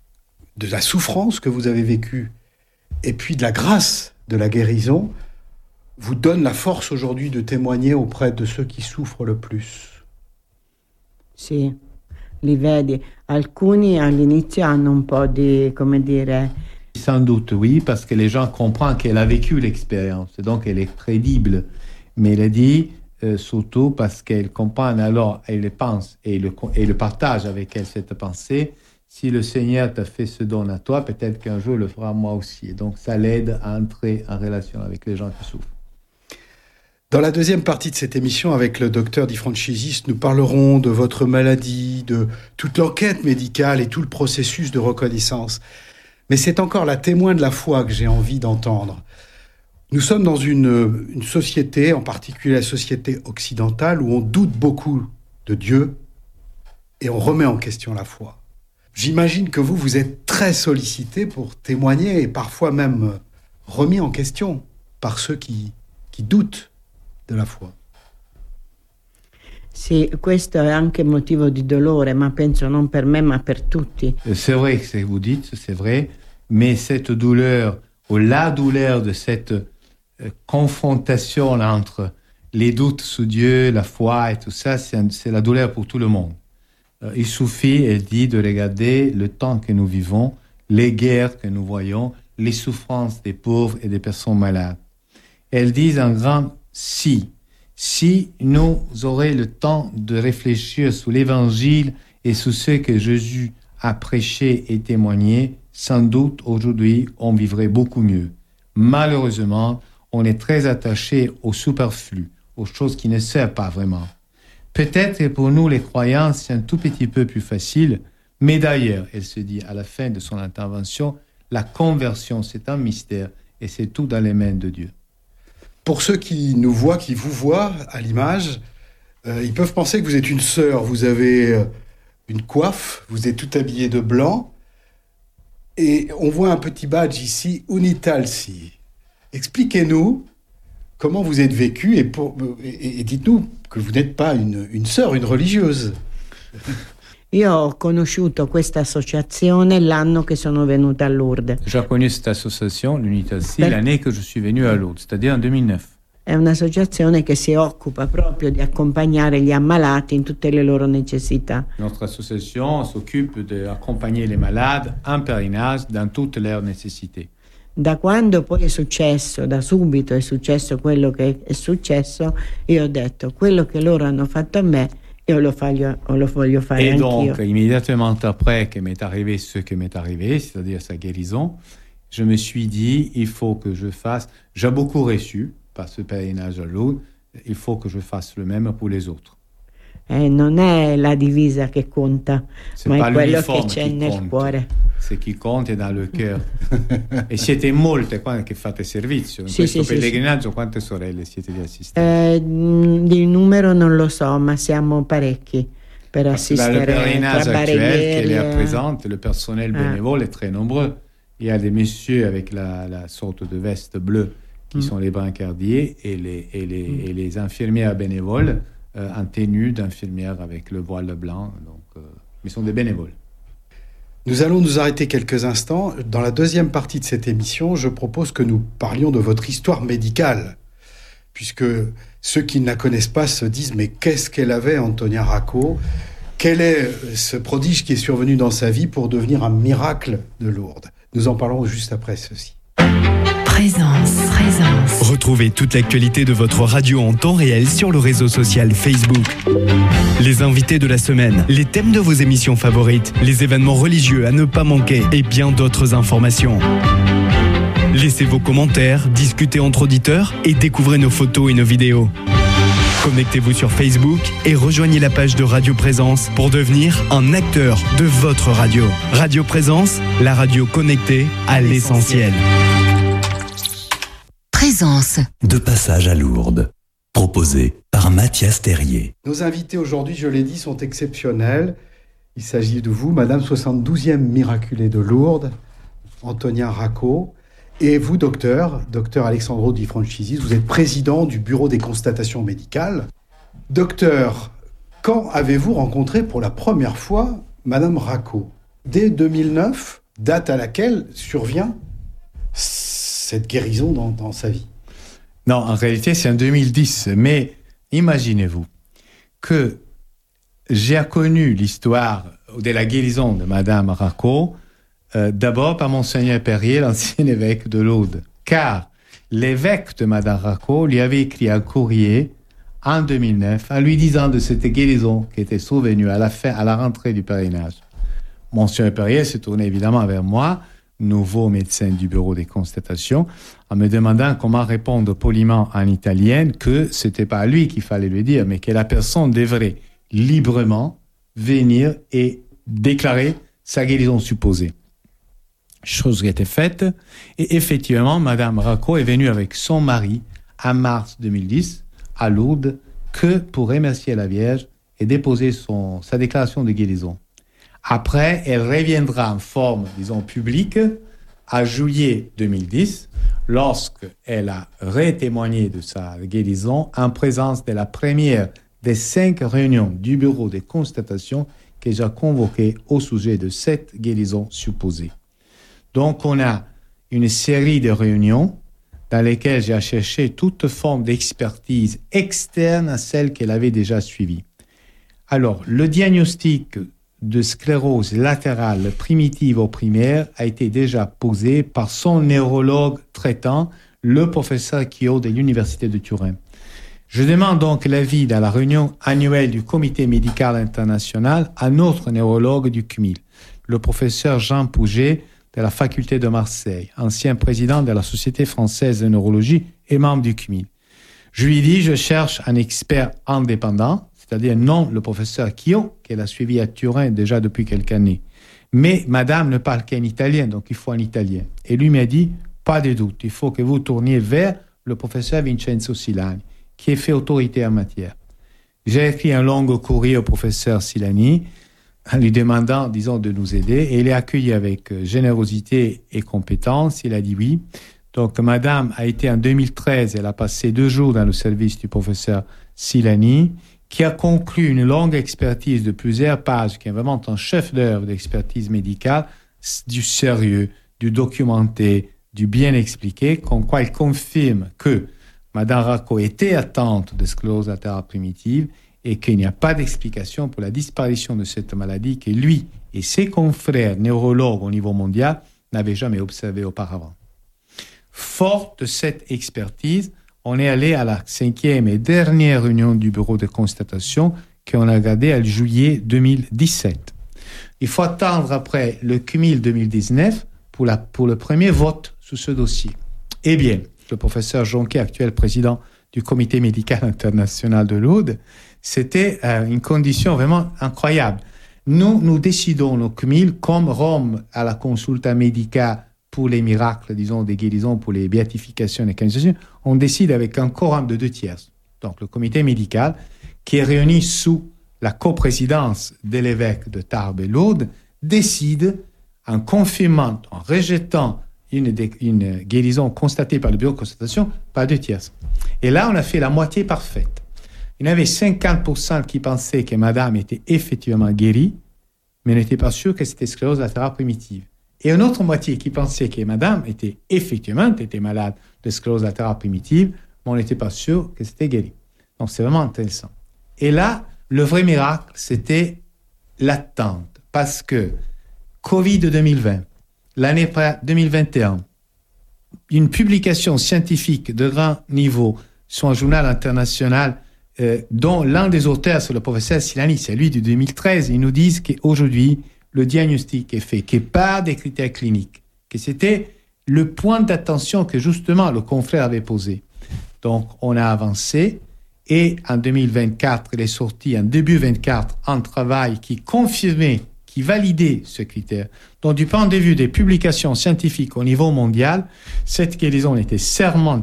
la souffrance que vous avez vécue et puis de la grâce de la guérison vous donne la force aujourd'hui de témoigner auprès de ceux qui souffrent le plus? Sì, li vedi. Alcuni all'inizio hanno un po' di, come dire, Sans doute, oui, parce que les gens comprennent qu'elle a vécu l'expérience, donc elle est crédible. Mais elle dit surtout parce qu'elle comprend, alors elle le pense et le partage avec elle cette pensée. Si le Seigneur t'a fait ce don à toi, peut-être qu'un jour il le fera moi aussi. Et donc ça l'aide à entrer en relation avec les gens qui souffrent. Dans la deuxième partie de cette émission, avec le docteur Di Francisis, nous parlerons de votre maladie, de toute l'enquête médicale et tout le processus de reconnaissance. Mais c'est encore la témoin de la foi que j'ai envie d'entendre. Nous sommes dans une société, en particulier la société occidentale, où on doute beaucoup de Dieu et on remet en question la foi. J'imagine que vous êtes très sollicité pour témoigner et parfois même remis en question par ceux qui doutent de la foi. Sì, questo è anche motivo di dolore, ma penso non per me, ma per tutti. C'est vrai ce que vous dites, c'est vrai, mais cette douleur, ou la douleur de cette confrontation entre les doutes sur Dieu, la foi et tout ça, c'est la douleur pour tout le monde. Il suffit, elle dit, de regarder le temps que nous vivons, les guerres que nous voyons, les souffrances des pauvres et des personnes malades. Elle dit en grand si nous aurions le temps de réfléchir sur l'Évangile et sur ce que Jésus a prêché et témoigné, sans doute aujourd'hui on vivrait beaucoup mieux. Malheureusement, on est très attaché au superflu, aux choses qui ne servent pas vraiment. Peut-être que pour nous les croyants c'est un tout petit peu plus facile, mais d'ailleurs, elle se dit à la fin de son intervention, la conversion c'est un mystère et c'est tout dans les mains de Dieu. Pour ceux qui nous voient, qui vous voient à l'image, ils peuvent penser que vous êtes une sœur. Vous avez une coiffe, vous êtes tout habillé de blanc, et on voit un petit badge ici, Unitalsi. Expliquez-nous comment vous êtes vécu et dites-nous que vous n'êtes pas une sœur, une religieuse. Io ho conosciuto questa associazione l'anno che sono venuta a Lourdes. J'ai connu cette association, l'Unitalsi, l'année que je suis venu à Lourdes, c'est-à-dire en 2009. È un'associazione che si occupa proprio di accompagnare gli ammalati in tutte le loro necessità. Notre association s'occupe d'accompagner les malades en pèlerinage dans toutes leurs nécessités. Da quando poi è successo, da subito è successo quello che è successo, io ho detto quello che loro hanno fatto a me io lo voglio fare et anch'io. Donc, immédiatement après que m'est arrivé ce qui m'est arrivé, c'est-à-dire sa guérison, je me suis dit, il faut que je fasse, j'ai beaucoup reçu par ce pèlerinage à Lourdes, il faut que je fasse le même pour les autres. Non è la divisa che conta, c'est ma pas è quello che l'uniforme c'è nel compte. cuore. Ce qui compte è nel cœur. E siete molte che fate servizio in Sì, questo sì, pellegrinaggio, sì. Quante sorelle siete di assistere? Il numero non lo so, ma siamo parecchi per assistere. Le pèlerinage tra actuel barriere, qu'elle présente, le personnel bénévole est très nombreux. Il y a des messieurs avec la sorte de veste bleue qui sont les brancardiers et les infirmières bénévoles en tenue d'infirmière avec le voile blanc. Donc, ils sont des bénévoles. Nous allons nous arrêter quelques instants. Dans la deuxième partie de cette émission, je propose que nous parlions de votre histoire médicale, puisque ceux qui ne la connaissent pas se disent « Mais qu'est-ce qu'elle avait, Antonia Racco ? Quel est ce prodige qui est survenu dans sa vie pour devenir un miracle de Lourdes ?» Nous en parlerons juste après ceci. Présence. Retrouvez toute l'actualité de votre radio en temps réel sur le réseau social Facebook. Les invités de la semaine, les thèmes de vos émissions favorites, les événements religieux à ne pas manquer et bien d'autres informations. Laissez vos commentaires, discutez entre auditeurs et découvrez nos photos et nos vidéos. Connectez-vous sur Facebook et rejoignez la page de Radio Présence pour devenir un acteur de votre radio. Radio Présence, la radio connectée à l'essentiel. Présence. De passage à Lourdes. Proposé par Mathias Terrier. Nos invités aujourd'hui, je l'ai dit, sont exceptionnels. Il s'agit de vous, Madame 72e miraculée de Lourdes, Antonia Racco, et vous, docteur Alessandro Di Francisis, vous êtes président du bureau des constatations médicales. Docteur, quand avez-vous rencontré pour la première fois Madame Racco ? Dès 2009, date à laquelle survient cette guérison dans sa vie. Non, en réalité, c'est en 2010. Mais imaginez-vous que j'ai connu l'histoire de la guérison de Madame Racco d'abord par Monseigneur Perrier, l'ancien évêque de Lourdes, car l'évêque de Madame Racco lui avait écrit un courrier en 2009 en lui disant de cette guérison qui était survenue à la rentrée du pèlerinage. Monseigneur Perrier s'est tourné évidemment vers moi, nouveau médecin du bureau des constatations, en me demandant comment répondre poliment en italien que c'était pas à lui qu'il fallait lui dire, mais que la personne devrait librement venir et déclarer sa guérison supposée. Chose qui a été faite, et effectivement, Madame Racco est venue avec son mari en mars 2010 à Lourdes que pour remercier la Vierge et déposer sa déclaration de guérison. Après, elle reviendra en forme, disons, publique à juillet 2010, lorsqu'elle a retémoigné de sa guérison en présence de la première des 5 réunions du bureau des constatations que j'ai convoquées au sujet de cette guérison supposée. Donc, on a une série de réunions dans lesquelles j'ai cherché toute forme d'expertise externe à celle qu'elle avait déjà suivie. Alors, le diagnostic de sclérose latérale primitive au primaire a été déjà posé par son neurologue traitant, le professeur Chiot de l'Université de Turin. Je demande donc l'avis dans la réunion annuelle du Comité médical international à notre neurologue du CMIL, le professeur Jean Pouget de la faculté de Marseille, ancien président de la Société française de neurologie et membre du CMIL. Je lui dis, je cherche un expert indépendant, c'est-à-dire non le professeur Chiot, qu'elle a suivi à Turin déjà depuis quelques années. Mais madame ne parle qu'en italien, donc il faut un italien. Et lui m'a dit, pas de doute, il faut que vous tourniez vers le professeur Vincenzo Silani, qui est fait autorité en matière. J'ai écrit un long courrier au professeur Silani, en lui demandant, disons, de nous aider, et il est accueilli avec générosité et compétence. Il a dit oui. Donc, madame a été en 2013, elle a passé 2 jours dans le service du professeur Silani, qui a conclu une longue expertise de plusieurs pages, qui est vraiment un chef-d'œuvre d'expertise médicale, du sérieux, du documenté, du bien expliqué, comme quoi il confirme que madame Racco était atteinte de sclérose latérale primitive et qu'il n'y a pas d'explication pour la disparition de cette maladie que lui et ses confrères neurologues au niveau mondial n'avaient jamais observée auparavant. Fort de cette expertise, on est allé à la 5e et dernière réunion du bureau de constatation qu'on a gardée en juillet 2017. Il faut attendre après le CMIL 2019 pour le premier vote sur ce dossier. Eh bien, le professeur Jonquet, actuel président du Comité médical international de Lourdes, c'était une condition vraiment incroyable. Nous décidons au CMIL, comme Rome à la consulta médica pour les miracles, disons, des guérisons, pour les béatifications et les canonisations, on décide avec un quorum de 2/3. Donc le comité médical, qui est réuni sous la coprésidence de l'évêque de Tarbes et Lourdes, décide, en confirmant, en rejetant une guérison constatée par le bureau de constatation, par 2/3. Et là, on a fait la moitié parfaite. Il y en avait 50% qui pensaient que madame était effectivement guérie, mais n'étaient pas sûrs que c'était sclérose latérale primitive. Et une autre moitié qui pensait que madame était malade de sclérose latérale primitive, mais on n'était pas sûr que c'était guéri. Donc c'est vraiment intéressant. Et là, le vrai miracle, c'était l'attente. Parce que Covid 2020, l'année 2021, une publication scientifique de grand niveau sur un journal international dont l'un des auteurs, c'est le professeur Silani, c'est lui de 2013, ils nous disent qu'aujourd'hui, le diagnostic est fait, qu'il n'y a pas des critères cliniques, que c'était le point d'attention que justement le confrère avait posé. Donc, on a avancé et en 2024, il est sorti en début 2024 un travail qui confirmait, qui validait ce critère. Donc, du point de vue des publications scientifiques au niveau mondial, cette guérison était sûrement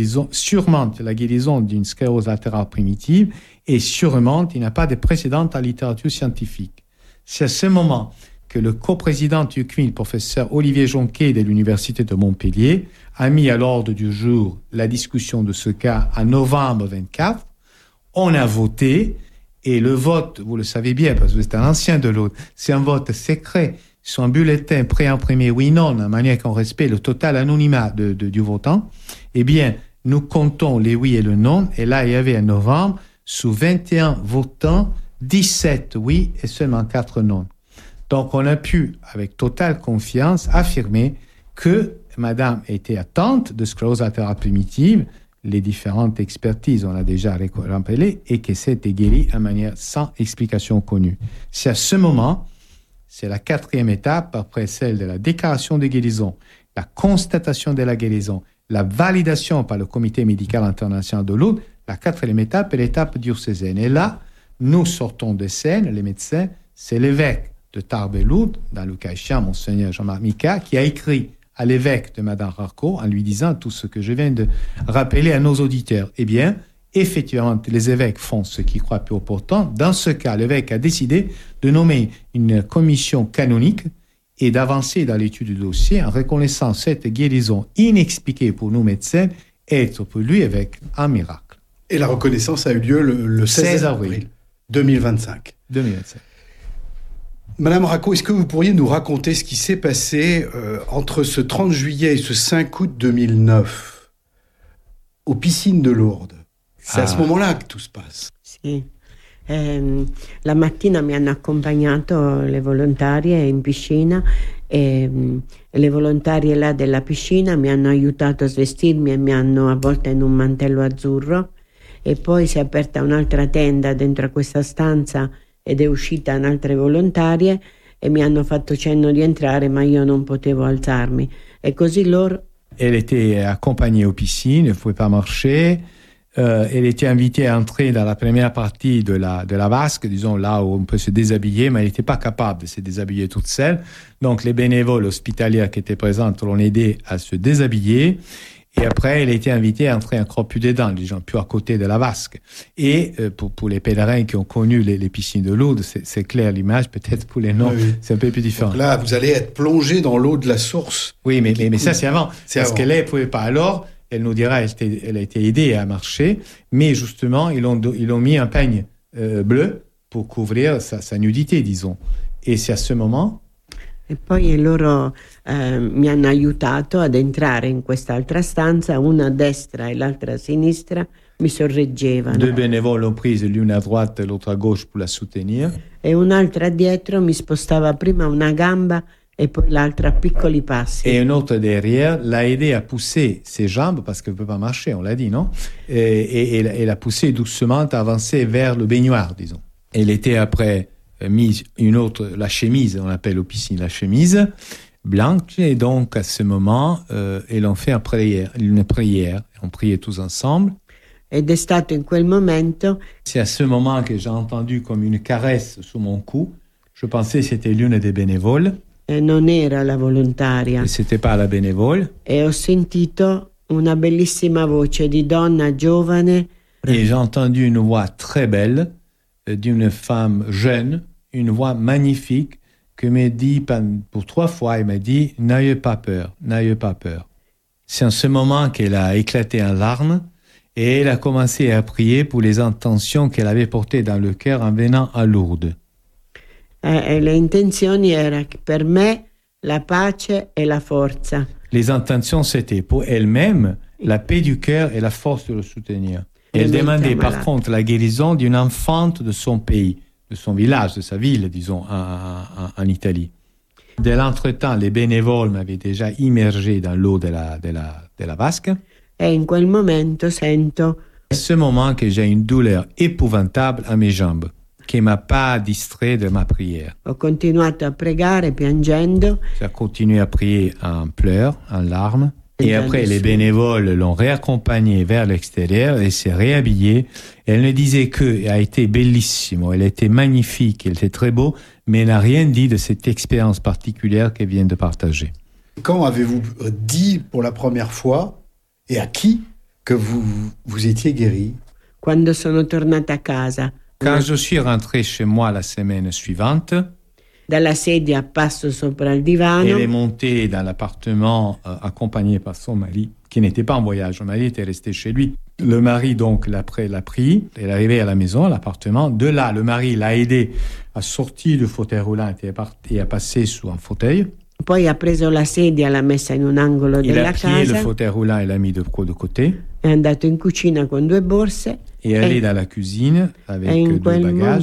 la guérison d'une sclérose latérale primitive et sûrement, il n'y a pas de précédent en littérature scientifique. C'est à ce moment que le coprésident du CMIL, le professeur Olivier Jonquet de l'Université de Montpellier, a mis à l'ordre du jour la discussion de ce cas en novembre 24. On a voté et le vote, vous le savez bien parce que vous êtes un ancien de l'autre, c'est un vote secret sur un bulletin préimprimé oui-non, de manière qu'on respecte le total anonymat du votant. Eh bien, nous comptons les oui et le non et là, il y avait en novembre, sous 21 votants, 17 oui et seulement 4 non. Donc, on a pu, avec totale confiance, affirmer que Madame était atteinte de sclérose latérale primitive. Les différentes expertises, on l'a déjà rappelé, et que c'était guéri de manière sans explication connue. C'est à ce moment, c'est la 4e étape, après celle de la déclaration de guérison, la constatation de la guérison, la validation par le Comité médical international de Lourdes, la 4e étape est l'étape diocésaine. Et là, nous sortons de scène, les médecins, c'est l'évêque de Tarbes-Lourdes, dans le cas échéant, Monseigneur Jean-Marc Micas, qui a écrit à l'évêque de Madame Rarcot en lui disant tout ce que je viens de rappeler à nos auditeurs. Eh bien, effectivement, les évêques font ce qu'ils croient plus opportun. Dans ce cas, l'évêque a décidé de nommer une commission canonique et d'avancer dans l'étude du dossier en reconnaissant cette guérison inexpliquée pour nous médecins être pour lui évêque un miracle. Et la reconnaissance a eu lieu le 16 avril 2025. Madame Racot, est-ce que vous pourriez nous raconter ce qui s'est passé entre ce 30 juillet et ce 5 août 2009 aux piscines de Lourdes? C'est à ce moment-là que tout se passe. Sì. La mattina mi hanno accompagnato le volontarie in piscina e le volontarie là della piscina mi hanno aiutato a svestirmi e mi hanno avvolta in un mantello azzurro, e poi si è aperta un'altra tenda dentro a questa stanza ed è uscita un'altra volontarie e mi hanno fatto cenno di entrare, ma io non potevo alzarmi, e così loro... Elle était accompagnée aux piscines, elle ne pouvait pas marcher. Elle était invitée à entrer dans la première partie de la vasque, disons là où on peut se déshabiller, mais elle n'était pas capable de se déshabiller toute seule. Donc les bénévoles hospitaliers qui étaient présents l'ont aidé à se déshabiller. Et après, elle a été invitée à entrer encore plus dedans, disons, plus à côté de la vasque. Et pour les pèlerins qui ont connu les piscines de Lourdes, c'est clair l'image, peut-être pour les non, oui. C'est un peu plus différent. Donc là, vous allez être plongé dans l'eau de la source. Oui, mais ça c'est avant. Parce qu'elle ne pouvait pas. Alors, elle nous dira, elle a été aidée à marcher, mais justement, ils ont mis un peigne bleu pour couvrir sa nudité, disons. Et c'est à ce moment... E poi loro mi hanno aiutato ad entrare in quest'altra stanza, una a destra e l'altra a sinistra mi sorreggevano. Deux bénévoles l'ont prise, l'une à droite et l'autre à gauche pour la soutenir. E un'altra dietro mi spostava prima una gamba et puis l'altra a piccoli passi. Et une autre derrière l'a aidé à pousser ses jambes, parce qu'elle ne peut pas marcher, on l'a dit, non? Et elle a poussé doucement, à avancer vers le baignoire, disons. Elle était après mise une autre, la chemise, on appelle aux piscines la chemise blanche, et donc à ce moment, ils ont fait une prière, on priait tous ensemble. Ed è stato in quel momento. C'est à ce moment que j'ai entendu comme une caresse sous mon cou. Je pensais que c'était l'une des bénévoles. Non era la volontaria. E c'était pas la bénévole. E ho sentito una bellissima voce di donna giovane. Et j'ai entendu une voix très belle d'une femme jeune, une voix magnifique, qui m'a dit pour 3 fois, elle m'a dit « N'ayez pas peur, n'ayez pas peur ». C'est en ce moment qu'elle a éclaté en larmes et elle a commencé à prier pour les intentions qu'elle avait portées dans le cœur en venant à Lourdes. Le intenzioni era per me la pace e la forza. Les intentions, c'était pour elle-même la paix du cœur et la force de le soutenir. Elle demandait par contre la guérison d'une enfante de son pays, de son village, de sa ville, disons, en Italie. Dès l'entretemps, les bénévoles m'avaient déjà immergé dans l'eau de la vasque. Et in quel momento sento... À ce moment que j'ai une douleur épouvantable à mes jambes, qui ne m'a pas distrait de ma prière. Ho continuato a pregare piangendo. J'ai continué à prier en pleurs, en larmes. Et après, les bénévoles l'ont réaccompagnée vers l'extérieur et s'est réhabillée. Elle ne disait que, elle a été bellissimo, elle était magnifique, elle était très beau, mais elle n'a rien dit de cette expérience particulière qu'elle vient de partager. Quand avez-vous dit pour la première fois, et à qui, que vous étiez guéri? Quando sono tornata a casa. Quand je suis rentré chez moi la semaine suivante, dalla sedia passo sopra il divano. Elle est montée dans l'appartement accompagnée par son mari, qui n'était pas en voyage. Son mari était resté chez lui. Le mari, donc, l'a pris. Elle est arrivée à la maison, à l'appartement. De là, le mari l'a aidé à sortir du fauteuil roulant et à passer sous un fauteuil. Poi ha preso la sedia, l'ha messa in un angolo della casa. Il a pris le fauteuil roulant et l'a mis de côté. È andato in cucina con 2 borse. Et allé dans la cuisine avec 2 bagages.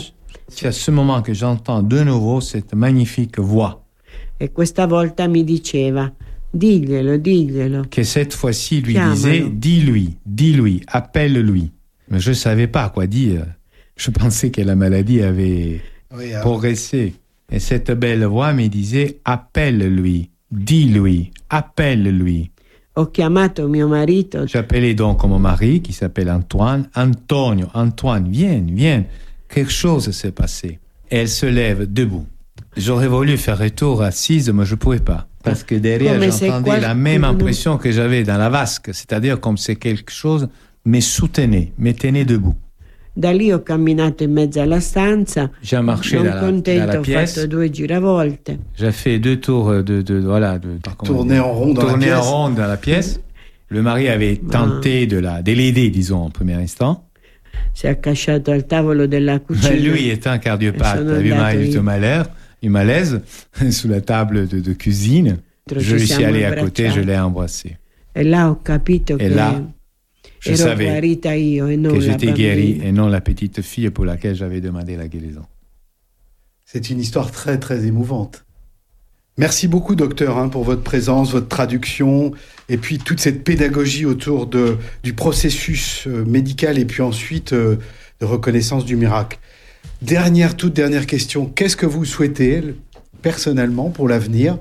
C'est à ce moment que j'entends de nouveau cette magnifique voix. E questa volta mi diceva, diglielo. Que cette fois-ci lui Chiamalo. disait, dis-lui, appelle-lui. Mais je ne savais pas quoi dire. Je pensais que la maladie avait progressé. Et cette belle voix me disait, appelle-lui, dis-lui, appelle-lui. Ho chiamato mio marito. J'appelais donc mon mari, qui s'appelle Antoine. Antoine, viens. Quelque chose s'est passé. Et elle se lève debout. J'aurais voulu faire retour assise, mais je ne pouvais pas. Parce que derrière, j'entendais la même impression que j'avais dans la vasque. C'est-à-dire comme si quelque chose me soutenait, me tenait debout. Da lì ho camminato in mezzo alla stanza. J'ai marché Non dans contento, la ho pièce. fatto 2 giravolte. J'ai fait 2 tours Tourner en rond dans la pièce. Le mari avait tenté de l'aider, disons, en premier instant. Si è accasciato al tavolo della cucina. Mais lui étant cardiopathe, sono a eu andato un malaise sous la table de cuisine. Je lui suis allé à côté, je l'ai embrassé. E là ho capito Et che là, je ero savais guarita io e non que la j'étais guéri bambina. et non la petite fille pour laquelle j'avais demandé la guérison. C'est une histoire très, très émouvante. Merci beaucoup, docteur, pour votre présence, votre traduction, et puis toute cette pédagogie autour du processus médical et puis ensuite de reconnaissance du miracle. Toute dernière question. Qu'est-ce que vous souhaitez personnellement pour l'avenir?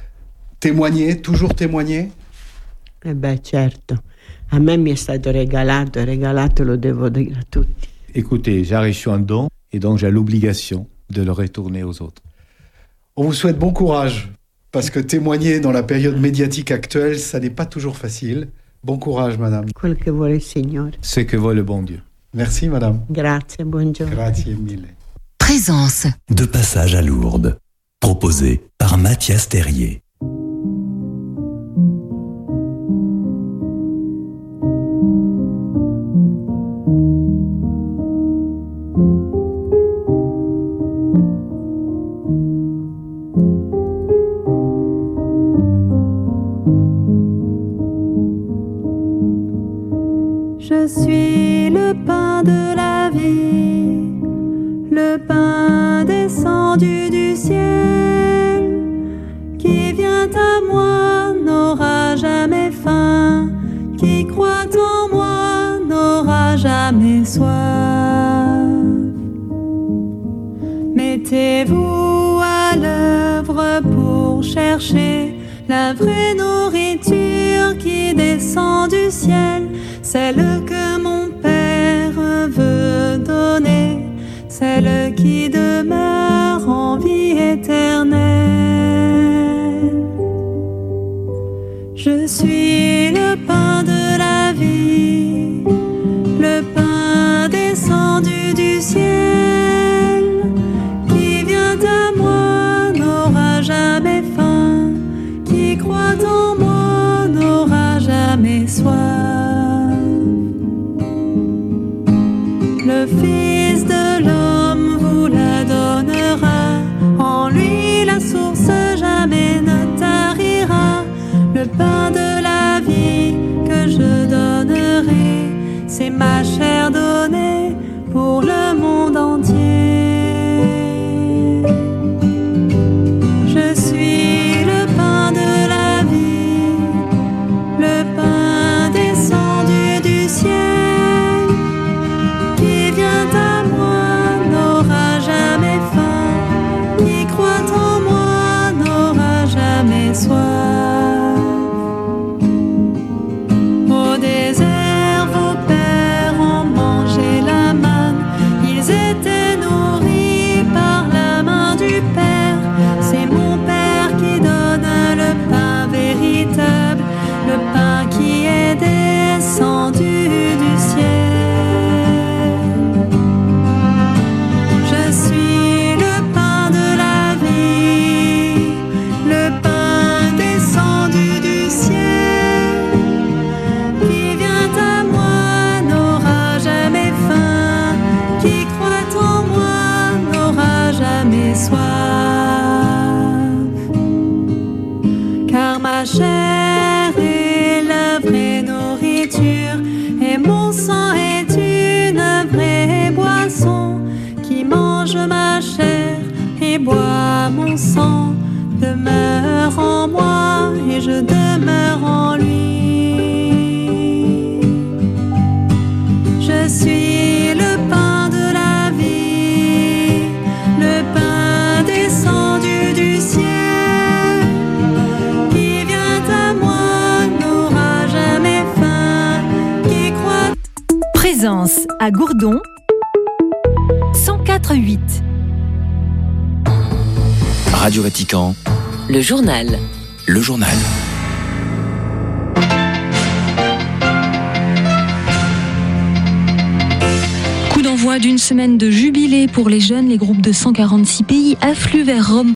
Toujours témoigner? Eh beh, certo. A me mi è stato regalato, e regalato lo devo dire a tutti. Écoutez, j'ai reçu un don et donc j'ai l'obligation de le retourner aux autres. On vous souhaite bon courage, parce que témoigner dans la période médiatique actuelle, ça n'est pas toujours facile. Bon courage, madame. Quel che vuole il Signore. Ce que veut le bon Dieu. Merci, madame. Grazie, buongiorno. Grazie mille. Présence. De passage à Lourdes. Proposé par Mathias Terrier. Je suis le pain de la vie, le pain descendu du ciel, qui vient à moi n'aura jamais faim, qui croit en moi n'aura jamais soif. Mettez-vous à l'œuvre pour chercher la vraie nourriture qui descend du ciel, celle que mon Père veut donner, celle qui demeure en vie éternelle. Je suis le pain de la vie, le pain descendu du ciel, qui vient à moi n'aura jamais faim, qui croit en moi n'aura jamais soif. Le Fils de l'homme vous la donne. qui boit mon sang demeure en moi et je demeure en lui. Je suis le pain de la vie, le pain descendu du ciel, qui vient à moi, n'aura jamais faim, qui croit. Présence à Gourdon 104.8. Radio Vatican. Le journal. Le journal. Coup d'envoi d'une semaine de jubilé pour les jeunes. Les groupes de 146 pays affluent vers Rome